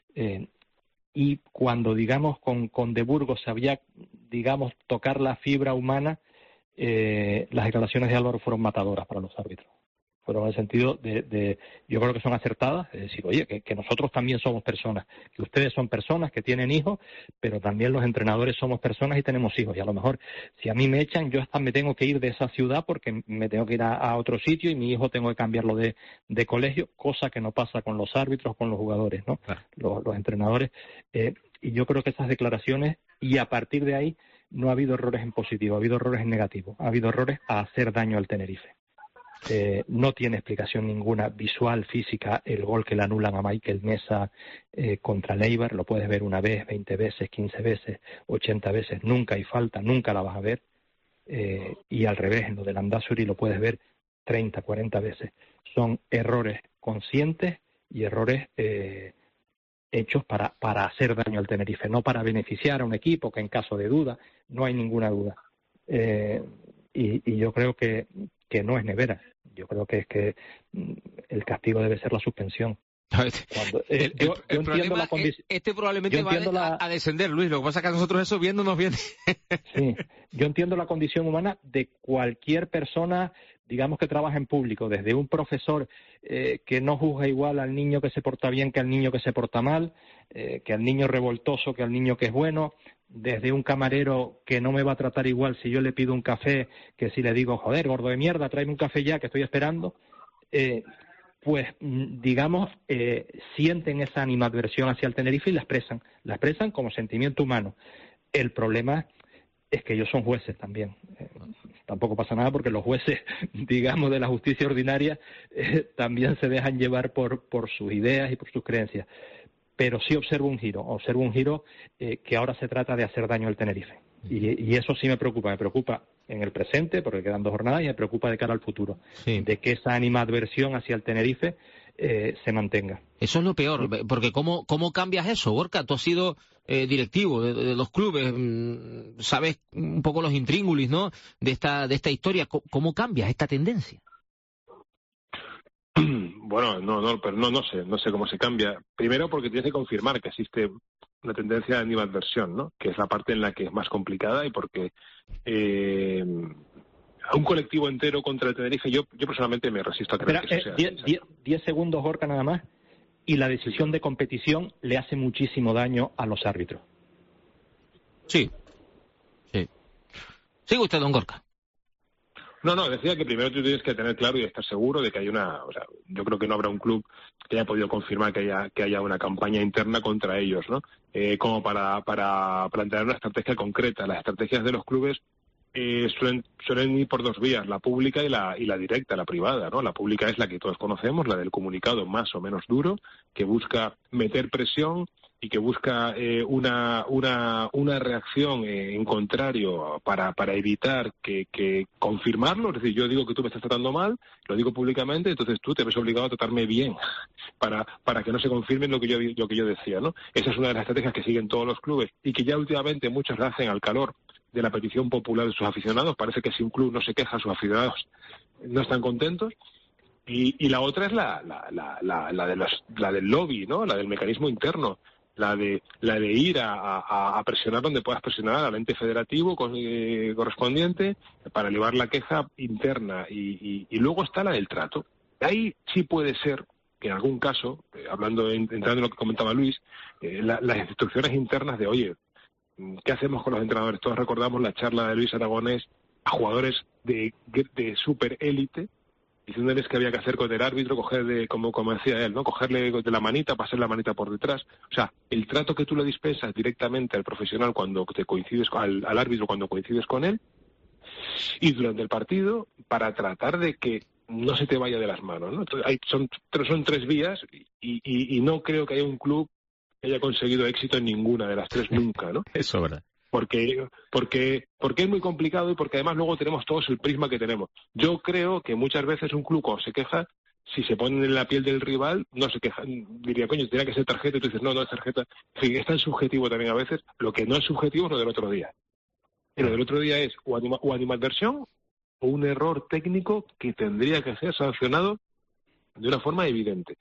y cuando, digamos, con De Burgos sabía, digamos, tocar la fibra humana, las declaraciones de Álvaro fueron matadoras para los árbitros. Fueron en el sentido yo creo que son acertadas, es decir, oye, que nosotros también somos personas, que ustedes son personas que tienen hijos, pero también los entrenadores somos personas y tenemos hijos, y a lo mejor si a mí me echan, yo hasta me tengo que ir de esa ciudad porque me tengo que ir a otro sitio, y mi hijo tengo que cambiarlo de colegio, cosa que no pasa con los árbitros, con los jugadores, ¿no? Claro. Los entrenadores, y yo creo que esas declaraciones, y a partir de ahí no ha habido errores en positivo, ha habido errores en negativo, ha habido errores a hacer daño al Tenerife. No tiene explicación ninguna visual, física, el gol que le anulan a Michael Mesa contra el Eibar. Lo puedes ver una vez, 20 veces, 15 veces, 80 veces, nunca hay falta, nunca la vas a ver. Y al revés, en lo del Landázuri lo puedes ver 30, 40 veces. Son errores conscientes y errores hechos para hacer daño al Tenerife, no para beneficiar a un equipo que en caso de duda, no hay ninguna duda. Y yo creo que no es nevera. Yo creo que es que el castigo debe ser la suspensión. El problema, este probablemente va a descender, Luis. Lo que pasa es que a nosotros eso viendo nos viene. Sí, yo entiendo la condición humana de cualquier persona, digamos, que trabaja en público, desde un profesor que no juzga igual al niño que se porta bien que al niño que se porta mal, que al niño revoltoso que al niño que es bueno, desde un camarero que no me va a tratar igual si yo le pido un café que si le digo, joder, gordo de mierda, tráeme un café ya que estoy esperando. Pues, digamos, sienten esa animadversión hacia el Tenerife y la expresan como sentimiento humano. El problema es que ellos son jueces también. Tampoco pasa nada porque los jueces, digamos, de la justicia ordinaria también se dejan llevar por sus ideas y por sus creencias. Pero sí observo un giro que ahora se trata de hacer daño al Tenerife. Y eso sí me preocupa en el presente, porque quedan 2 jornadas, y me preocupa de cara al futuro, de que esa animadversión hacia el Tenerife se mantenga. Eso es lo peor, porque ¿cómo cambias eso, Gorka? Tú has sido directivo de los clubes, sabes un poco los intríngulis, ¿no?, de esta historia. ¿Cómo cambias esta tendencia? Bueno, no sé cómo se cambia. Primero porque tienes que confirmar que existe una tendencia de animadversión, ¿no?, que es la parte en la que es más complicada, y porque a un colectivo entero contra el Tenerife yo personalmente me resisto a creer que eso sea. 10 segundos, Gorka, nada más, y la decisión de competición le hace muchísimo daño a los árbitros. Sí. Sigue usted, don Gorka. No, decía que primero tú tienes que tener claro y estar seguro de que hay yo creo que no habrá un club que haya podido confirmar que haya una campaña interna contra ellos, ¿no? Como para plantear una estrategia concreta. Las estrategias de los clubes suelen ir por 2 vías, la pública y la directa, la privada, ¿no? La pública es la que todos conocemos, la del comunicado más o menos duro, que busca meter presión y que busca una reacción en contrario para evitar que confirmarlo. Es decir, yo digo que tú me estás tratando mal, lo digo públicamente, entonces tú te ves obligado a tratarme bien para que no se confirme lo que yo decía, ¿no? Esa es una de las estrategias que siguen todos los clubes y que ya últimamente muchos la hacen al calor de la petición popular de sus aficionados. Parece que si un club no se queja, sus aficionados no están contentos. Y la otra es la del lobby, ¿no?, la del mecanismo interno. La de ir a presionar donde puedas presionar al ente federativo correspondiente para elevar la queja interna, y luego está la del trato. Ahí sí puede ser que en algún caso, entrando en lo que comentaba Luis, las instrucciones internas de, oye, ¿qué hacemos con los entrenadores? Todos recordamos la charla de Luis Aragonés a jugadores de super élite, diciéndoles que había que hacer con el árbitro, como decía él, ¿no?, cogerle de la manita, pasar la manita por detrás. O sea, el trato que tú le dispensas directamente al profesional cuando te coincides al árbitro cuando coincides con él, y durante el partido, para tratar de que no se te vaya de las manos, ¿no? Entonces, son 3 vías y no creo que haya un club que haya conseguido éxito en ninguna de las 3 nunca, ¿no? Eso es verdad. Porque es muy complicado y porque además luego tenemos todos el prisma que tenemos. Yo creo que muchas veces un club cuando se queja, si se ponen en la piel del rival, no se queja. Diría, coño, tenía que ser tarjeta, y tú dices, no es tarjeta. En fin, es tan subjetivo también a veces. Lo que no es subjetivo es lo del otro día. Y lo del otro día es o animadversión o un error técnico que tendría que ser sancionado de una forma evidente.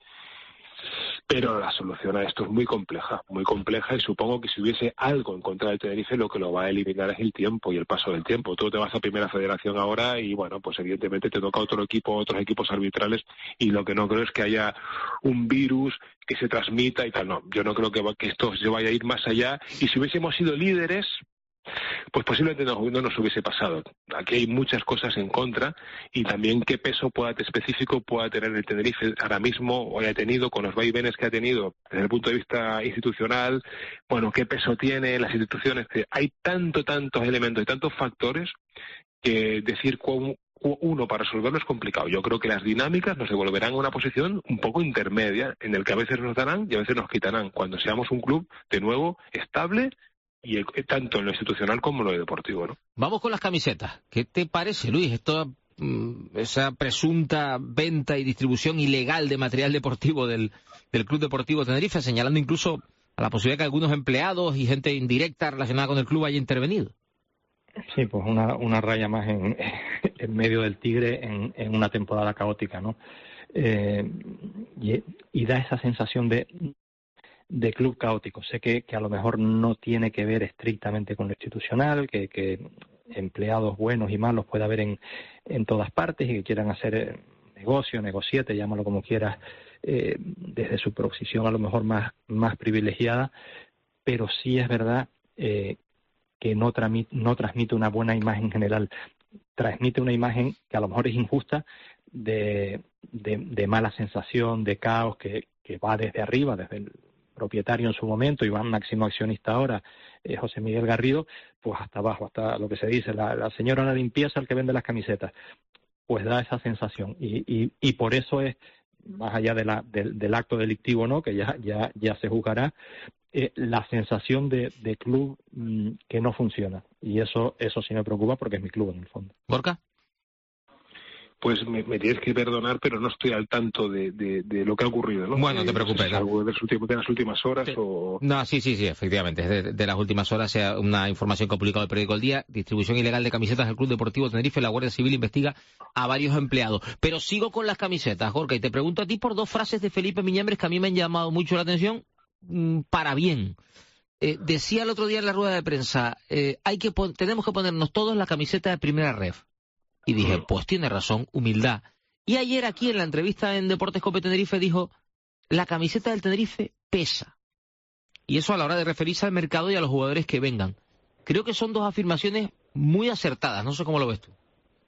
Pero la solución a esto es muy compleja, y supongo que si hubiese algo en contra del Tenerife, lo que lo va a eliminar es el tiempo y el paso del tiempo. Tú te vas a Primera Federación ahora y, bueno, pues evidentemente te toca otros equipos arbitrales, y lo que no creo es que haya un virus que se transmita y tal. No, yo no creo que esto se vaya a ir más allá, y si hubiésemos sido líderes, pues posiblemente no nos hubiese pasado. Aquí hay muchas cosas en contra, y también qué peso específico pueda tener el Tenerife ahora mismo, o haya tenido, con los vaivenes que ha tenido desde el punto de vista institucional. Bueno, qué peso tiene las instituciones. Hay tantos elementos y tantos factores que decir uno para resolverlo es complicado. Yo creo que las dinámicas nos devolverán a una posición un poco intermedia, en el que a veces nos darán y a veces nos quitarán, cuando seamos un club de nuevo estable, y tanto en lo institucional como en lo deportivo, ¿no? Vamos con las camisetas. ¿Qué te parece, Luis? Esto esa presunta venta y distribución ilegal de material deportivo del Club Deportivo Tenerife, señalando incluso a la posibilidad que algunos empleados y gente indirecta relacionada con el club haya intervenido. Sí, pues una raya más en medio del tigre en una temporada caótica, ¿no? Y da esa sensación de club caótico. Sé que a lo mejor no tiene que ver estrictamente con lo institucional, que empleados buenos y malos puede haber en todas partes y que quieran hacer negocio, negociete, llámalo como quieras, desde su posición a lo mejor más privilegiada, pero sí es verdad que no transmite una buena imagen general. Transmite una imagen que a lo mejor es injusta, de mala sensación, de caos, que va desde arriba, desde el propietario en su momento y va máximo accionista ahora, José Miguel Garrido, pues hasta abajo, hasta lo que se dice, la señora de la limpieza, el que vende las camisetas, pues da esa sensación. Y por eso es, más allá del acto delictivo, ¿no?, que ya se juzgará, la sensación de club que no funciona. Y eso sí me preocupa porque es mi club en el fondo. ¿Gorka? Pues me tienes que perdonar, pero no estoy al tanto de lo que ha ocurrido, ¿no? Bueno, no te preocupes. No sé si es algo de las últimas horas sí. o... No, sí, efectivamente. Es de las últimas horas, una información que ha publicado el periódico El Día. Distribución ilegal de camisetas del Club Deportivo Tenerife. La Guardia Civil investiga a varios empleados. Pero sigo con las camisetas, Gorka, y te pregunto a ti por dos frases de Felipe Miñambres que a mí me han llamado mucho la atención, para bien. Decía el otro día en la rueda de prensa, tenemos que ponernos todos la camiseta de primera ref. Y dije, pues tiene razón, humildad. Y ayer aquí en la entrevista en Deportes Cope Tenerife dijo, la camiseta del Tenerife pesa. Y eso a la hora de referirse al mercado y a los jugadores que vengan. Creo que son dos afirmaciones muy acertadas, no sé cómo lo ves tú.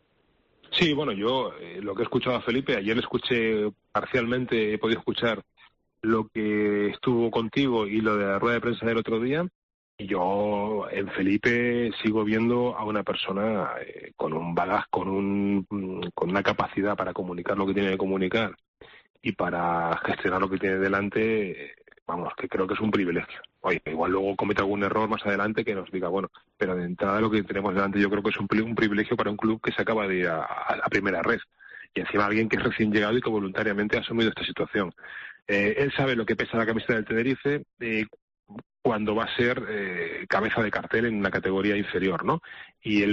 Sí, bueno, yo lo que he escuchado a Felipe, ayer escuché parcialmente, he podido escuchar lo que estuvo contigo y lo de la rueda de prensa del otro día. Y yo en Felipe sigo viendo a una persona con un bagaje, con una capacidad para comunicar lo que tiene que comunicar y para gestionar lo que tiene delante, vamos, que creo que es un privilegio. Oye, igual luego comete algún error más adelante que nos diga, bueno, pero de entrada lo que tenemos delante yo creo que es un privilegio para un club que se acaba de ir a primera red. Y encima alguien que es recién llegado y que voluntariamente ha asumido esta situación. Él sabe lo que pesa la camiseta del Tenerife, cuando va a ser cabeza de cartel en una categoría inferior, ¿no? Y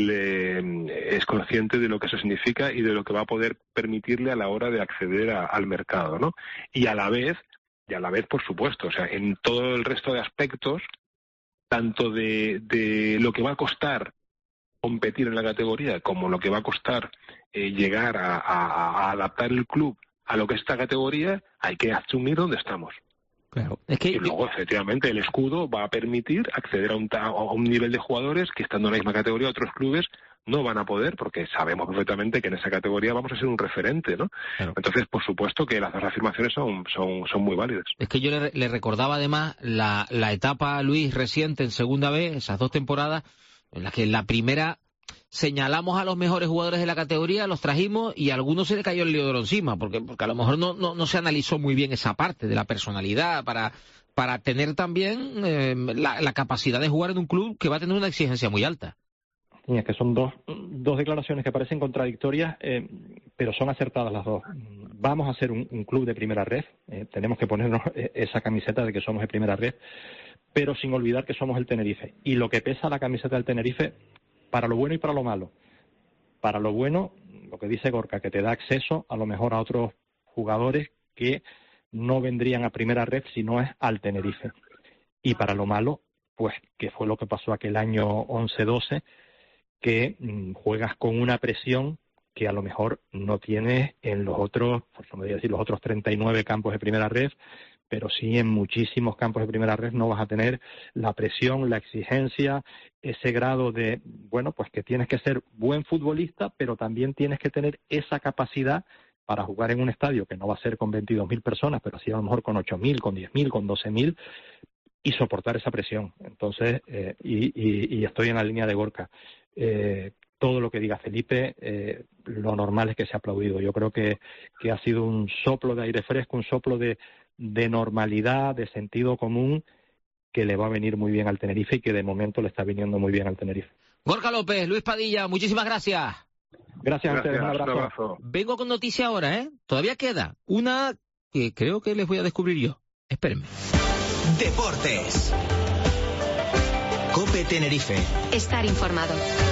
él es consciente de lo que eso significa y de lo que va a poder permitirle a la hora de acceder al mercado, ¿no? Y a la vez, por supuesto, o sea, en todo el resto de aspectos, tanto de lo que va a costar competir en la categoría como lo que va a costar llegar a adaptar el club a lo que es esta categoría, hay que asumir dónde estamos. Claro. Y luego, efectivamente, el escudo va a permitir acceder a un nivel de jugadores que, estando en la misma categoría, otros clubes no van a poder, porque sabemos perfectamente que en esa categoría vamos a ser un referente, ¿no? Claro. Entonces, por supuesto que las dos afirmaciones son muy válidas. Es que yo le recordaba además la etapa, Luis, reciente en Segunda B, esas dos temporadas, en las que en la primera señalamos a los mejores jugadores de la categoría, los trajimos y a algunos se le cayó el Leodoro encima, porque a lo mejor no se analizó muy bien esa parte de la personalidad para tener también la capacidad de jugar en un club que va a tener una exigencia muy alta. Sí, es que son dos declaraciones que parecen contradictorias, pero son acertadas las dos. Vamos a ser un club de primera red, tenemos que ponernos esa camiseta de que somos de primera red, pero sin olvidar que somos el Tenerife. Y lo que pesa la camiseta del Tenerife, para lo bueno y para lo malo. Para lo bueno, lo que dice Gorka, que te da acceso a lo mejor a otros jugadores que no vendrían a primera red si no es al Tenerife. Y para lo malo, pues que fue lo que pasó aquel año 11-12, que juegas con una presión que a lo mejor no tienes en los otros, por no voy a decir los otros 39 campos de primera red, pero sí en muchísimos campos de primera red no vas a tener la presión, la exigencia, ese grado de, bueno, pues que tienes que ser buen futbolista, pero también tienes que tener esa capacidad para jugar en un estadio que no va a ser con 22.000 personas, pero sí a lo mejor con 8.000, con 10.000, con 12.000, y soportar esa presión. Entonces, y estoy en la línea de Gorka. Todo lo que diga Felipe, lo normal es que sea aplaudido. Yo creo que ha sido un soplo de aire fresco, un soplo de normalidad, de sentido común, que le va a venir muy bien al Tenerife y que de momento le está viniendo muy bien al Tenerife. Gorka López, Luis Padilla, muchísimas gracias. Gracias a ustedes, un abrazo. Vengo con noticia ahora, ¿eh? Todavía queda una que creo que les voy a descubrir yo. Espérenme. Deportes. COPE Tenerife. Estar informado.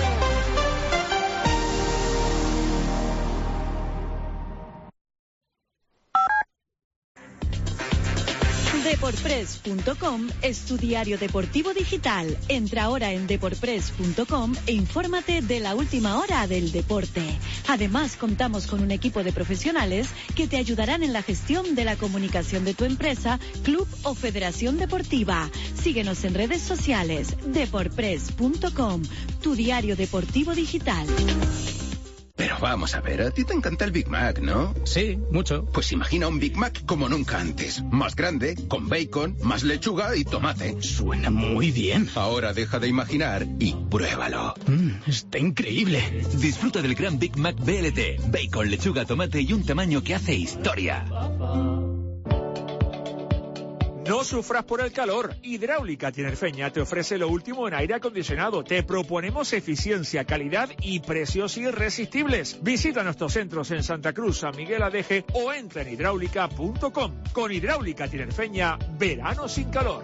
Deportpress.com es tu diario deportivo digital. Entra ahora en deportpress.com e infórmate de la última hora del deporte. Además, contamos con un equipo de profesionales que te ayudarán en la gestión de la comunicación de tu empresa, club o federación deportiva. Síguenos en redes sociales. Deportpress.com, tu diario deportivo digital. Pero vamos a ver, a ti te encanta el Big Mac, ¿no? Sí, mucho. Pues imagina un Big Mac como nunca antes. Más grande, con bacon, más lechuga y tomate. Suena muy bien. Ahora deja de imaginar y pruébalo. Está increíble. Disfruta del gran Big Mac BLT. Bacon, lechuga, tomate y un tamaño que hace historia. No sufras por el calor. Hidráulica Tinerfeña te ofrece lo último en aire acondicionado. Te proponemos eficiencia, calidad y precios irresistibles. Visita nuestros centros en Santa Cruz, San Miguel Adeje o entra en hidráulica.com. Con Hidráulica Tinerfeña, verano sin calor.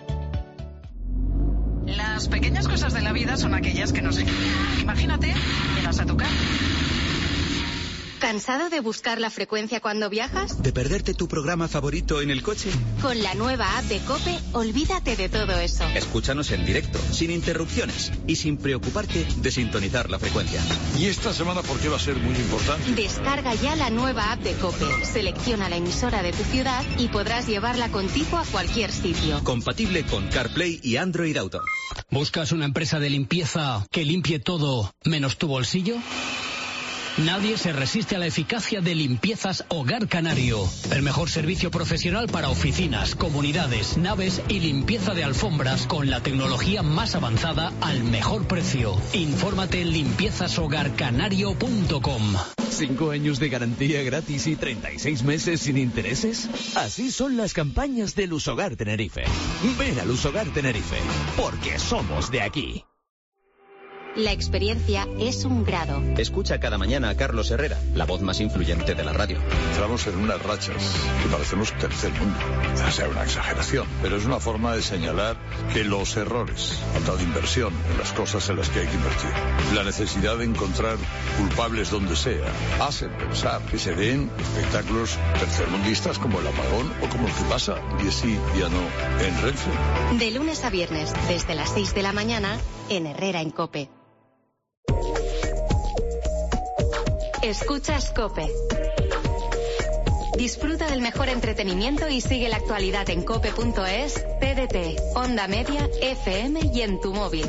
Las pequeñas cosas de la vida son aquellas que nos... Imagínate, llegas a tu casa. ¿Cansado de buscar la frecuencia cuando viajas? ¿De perderte tu programa favorito en el coche? Con la nueva app de COPE, olvídate de todo eso. Escúchanos en directo, sin interrupciones y sin preocuparte de sintonizar la frecuencia. ¿Y esta semana por qué va a ser muy importante? Descarga ya la nueva app de COPE, selecciona la emisora de tu ciudad y podrás llevarla contigo a cualquier sitio. Compatible con CarPlay y Android Auto. ¿Buscas una empresa de limpieza que limpie todo menos tu bolsillo? Nadie se resiste a la eficacia de Limpiezas Hogar Canario. El mejor servicio profesional para oficinas, comunidades, naves y limpieza de alfombras con la tecnología más avanzada al mejor precio. Infórmate en limpiezashogarcanario.com. 5 años de garantía gratis y 36 meses sin intereses. Así son las campañas de Lusogar Tenerife. Ven a Lusogar Tenerife, porque somos de aquí. La experiencia es un grado. Escucha cada mañana a Carlos Herrera, la voz más influyente de la radio. Entramos en unas rachas que parecemos tercer mundo. O sea, una exageración, pero es una forma de señalar que los errores, falta de inversión en las cosas en las que hay que invertir, la necesidad de encontrar culpables donde sea, hacen pensar que se den espectáculos tercermundistas como el apagón o como el que pasa día sí, día no en Renfe. De lunes a viernes, desde las 6 de la mañana, en Herrera en COPE. Escuchas COPE. Disfruta del mejor entretenimiento y sigue la actualidad en cope.es, TDT, Onda Media, FM y en tu móvil.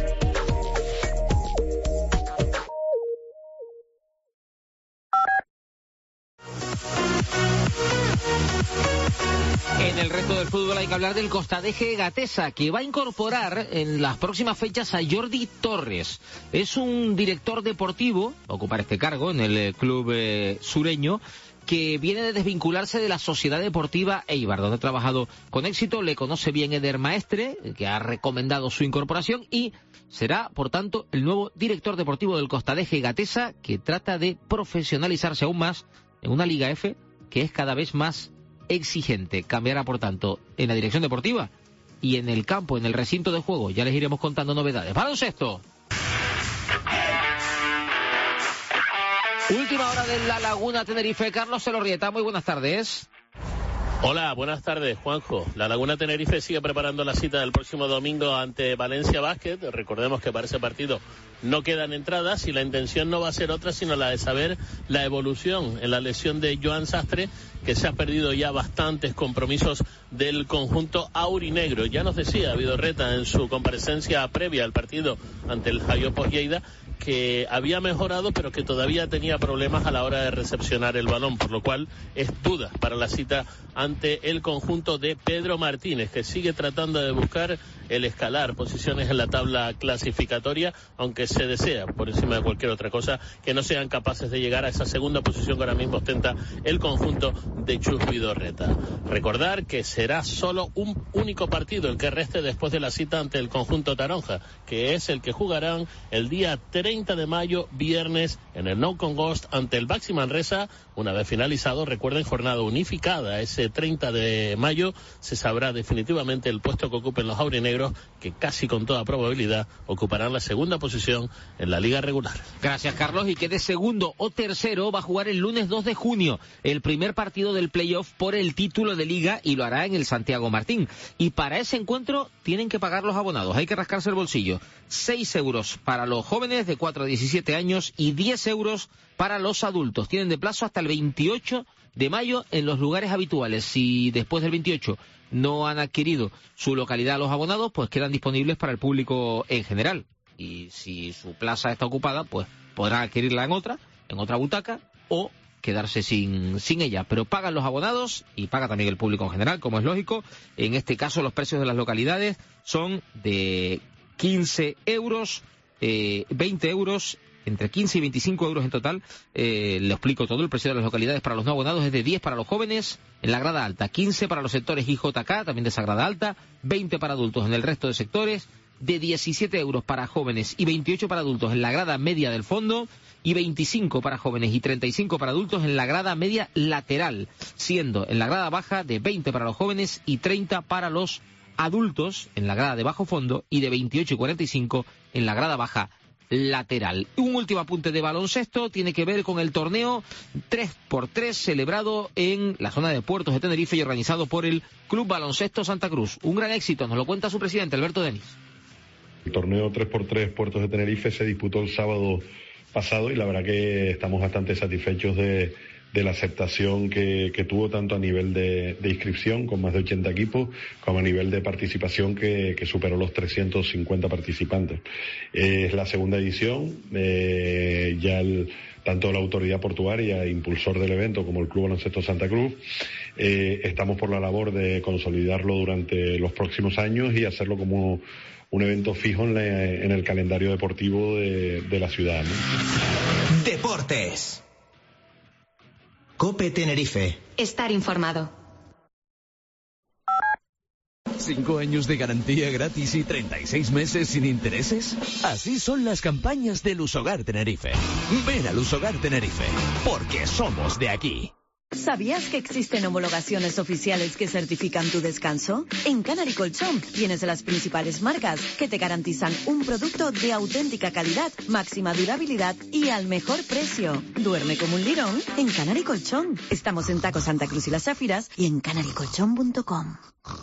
En el resto del fútbol hay que hablar del Costadeje Gatesa, que va a incorporar en las próximas fechas a Jordi Torres. Es un director deportivo, va a ocupar este cargo en el club sureño, que viene de desvincularse de la Sociedad Deportiva Eibar, donde ha trabajado con éxito. Le conoce bien Eder Maestre, que ha recomendado su incorporación, y será, por tanto, el nuevo director deportivo del Costadeje Gatesa, que trata de profesionalizarse aún más en una Liga F que es cada vez más exigente. Cambiará, por tanto, en la dirección deportiva y en el campo, en el recinto de juego. Ya les iremos contando novedades. Baloncesto. Última hora de La Laguna Tenerife. Carlos Elorrieta, muy buenas tardes. Hola, buenas tardes, Juanjo. La Laguna Tenerife sigue preparando la cita del próximo domingo ante Valencia Basket. Recordemos que para ese partido no quedan entradas y la intención no va a ser otra sino la de saber la evolución en la lesión de Joan Sastre, que se ha perdido ya bastantes compromisos del conjunto aurinegro. Ya nos decía Vidorreta en su comparecencia previa al partido ante el Jaiopos Lleida que había mejorado, pero que todavía tenía problemas a la hora de recepcionar el balón, por lo cual es duda para la cita ante ante el conjunto de Pedro Martínez, que sigue tratando de buscar el escalar posiciones en la tabla clasificatoria, aunque se desea, por encima de cualquier otra cosa, que no sean capaces de llegar a esa segunda posición que ahora mismo ostenta el conjunto de Chus Vidorreta. Recordar que será solo un único partido el que reste después de la cita ante el conjunto Taronja, que es el que jugarán el día 30 de mayo, viernes, en el Nou Congost ante el Baxi Manresa. Una vez finalizado, recuerden, jornada unificada, ese 30 de mayo se sabrá definitivamente el puesto que ocupen los aurinegros, que casi con toda probabilidad ocuparán la segunda posición en la liga regular. Gracias, Carlos. Y que de segundo o tercero va a jugar el lunes 2 de junio, el primer partido del playoff por el título de liga, y lo hará en el Santiago Martín. Y para ese encuentro tienen que pagar los abonados, hay que rascarse el bolsillo. 6 euros para los jóvenes de 4 a 17 años y 10 euros para los adultos. Tienen de plazo hasta el 28 de mayo en los lugares habituales. Si después del 28 no han adquirido su localidad los abonados, pues quedan disponibles para el público en general. Y si su plaza está ocupada, pues podrán adquirirla en otra butaca, o quedarse sin ella. Pero pagan los abonados y paga también el público en general, como es lógico. En este caso, los precios de las localidades son de 15 euros, 20 euros, entre 15 y 25 euros en total. Le explico todo. El precio de las localidades para los no abonados es de 10 para los jóvenes en la grada alta, 15 para los sectores IJK, también de esa grada alta, 20 para adultos en el resto de sectores, de 17 euros para jóvenes y 28 para adultos en la grada media del fondo, y 25 para jóvenes y 35 para adultos en la grada media lateral, siendo en la grada baja de 20 para los jóvenes y 30 para los adultos en la grada de bajo fondo, y de 28 y 45 en la grada baja lateral. Un último apunte de baloncesto tiene que ver con el torneo 3x3 celebrado en la zona de Puertos de Tenerife y organizado por el Club Baloncesto Santa Cruz. Un gran éxito, nos lo cuenta su presidente, Alberto Denis. El torneo 3x3 Puertos de Tenerife se disputó el sábado pasado y la verdad que estamos bastante satisfechos de la aceptación que tuvo, tanto a nivel de inscripción, con más de 80 equipos, como a nivel de participación que superó los 350 participantes. Es la segunda edición, tanto la autoridad portuaria, impulsor del evento, como el Club Baloncesto Santa Cruz, estamos por la labor de consolidarlo durante los próximos años y hacerlo como un evento fijo en el calendario deportivo de la ciudad, ¿no? Deportes. COPE Tenerife. Estar informado. 5 años de garantía gratis y 36 meses sin intereses. Así son las campañas de Lusogar Tenerife. Ven a Lusogar Tenerife, porque somos de aquí. ¿Sabías que existen homologaciones oficiales que certifican tu descanso? En Canary Colchón tienes las principales marcas que te garantizan un producto de auténtica calidad, máxima durabilidad y al mejor precio. Duerme como un lirón en Canary Colchón. Estamos en Taco Santa Cruz y Las Záfiras y en canarycolchón.com.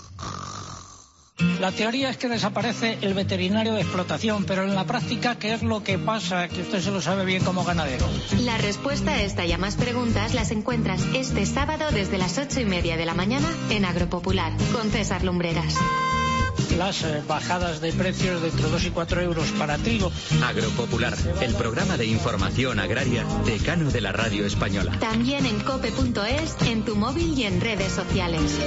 La teoría es que desaparece el veterinario de explotación, pero en la práctica, ¿qué es lo que pasa? Que usted se lo sabe bien como ganadero. La respuesta a esta y a más preguntas las encuentras este sábado desde las 8:30 de la mañana en Agropopular, con César Lumbreras. Las bajadas de precios de entre 2 y 4 euros para trigo. Agropopular, el programa de información agraria decano de la radio española. También en cope.es, en tu móvil y en redes sociales.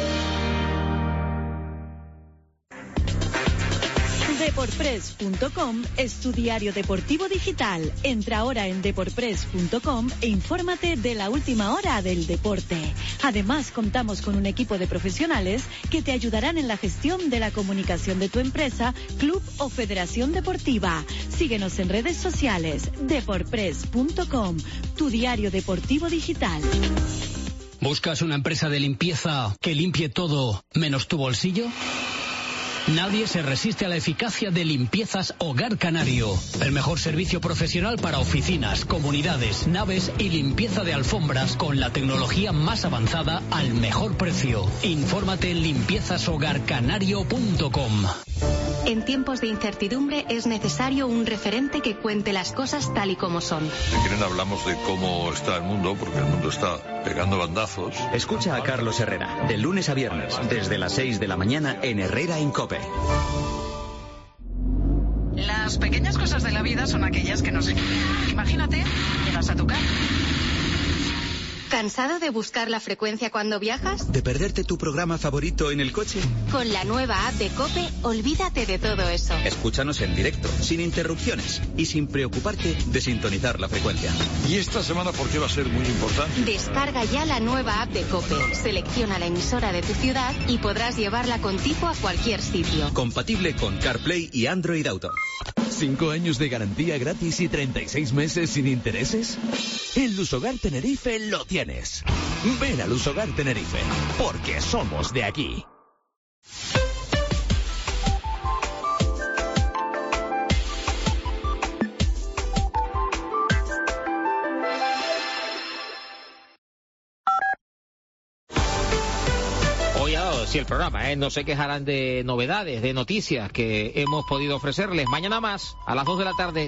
Deporpress.com es tu diario deportivo digital. Entra ahora en deporpress.com e infórmate de la última hora del deporte. Además, contamos con un equipo de profesionales que te ayudarán en la gestión de la comunicación de tu empresa, club o federación deportiva. Síguenos en redes sociales. Deporpress.com, tu diario deportivo digital. ¿Buscas una empresa de limpieza que limpie todo menos tu bolsillo? Nadie se resiste a la eficacia de Limpiezas Hogar Canario. El mejor servicio profesional para oficinas, comunidades, naves y limpieza de alfombras con la tecnología más avanzada al mejor precio. Infórmate en limpiezashogarcanario.com. En tiempos de incertidumbre es necesario un referente que cuente las cosas tal y como son. Si quieren hablamos de cómo está el mundo, porque el mundo está pegando bandazos. Escucha a Carlos Herrera, de lunes a viernes, desde las 6 de la mañana en Herrera en COPE. Las pequeñas cosas de la vida son aquellas que nos... Imagínate, llegas a tu casa ¿Cansado de buscar la frecuencia cuando viajas? ¿De perderte tu programa favorito en el coche? Con la nueva app de COPE, olvídate de todo eso. Escúchanos en directo, sin interrupciones y sin preocuparte de sintonizar la frecuencia. ¿Y esta semana por qué va a ser muy importante? Descarga ya la nueva app de COPE, selecciona la emisora de tu ciudad y podrás llevarla contigo a cualquier sitio. Compatible con CarPlay y Android Auto. 5 años de garantía gratis y 36 meses sin intereses. En Lusogar Tenerife lo tienes. Ven a Lusogar Tenerife, porque somos de aquí. Hoy ha dado sí el programa, no se quejarán de novedades, de noticias que hemos podido ofrecerles. Mañana más, a las 2 de la tarde.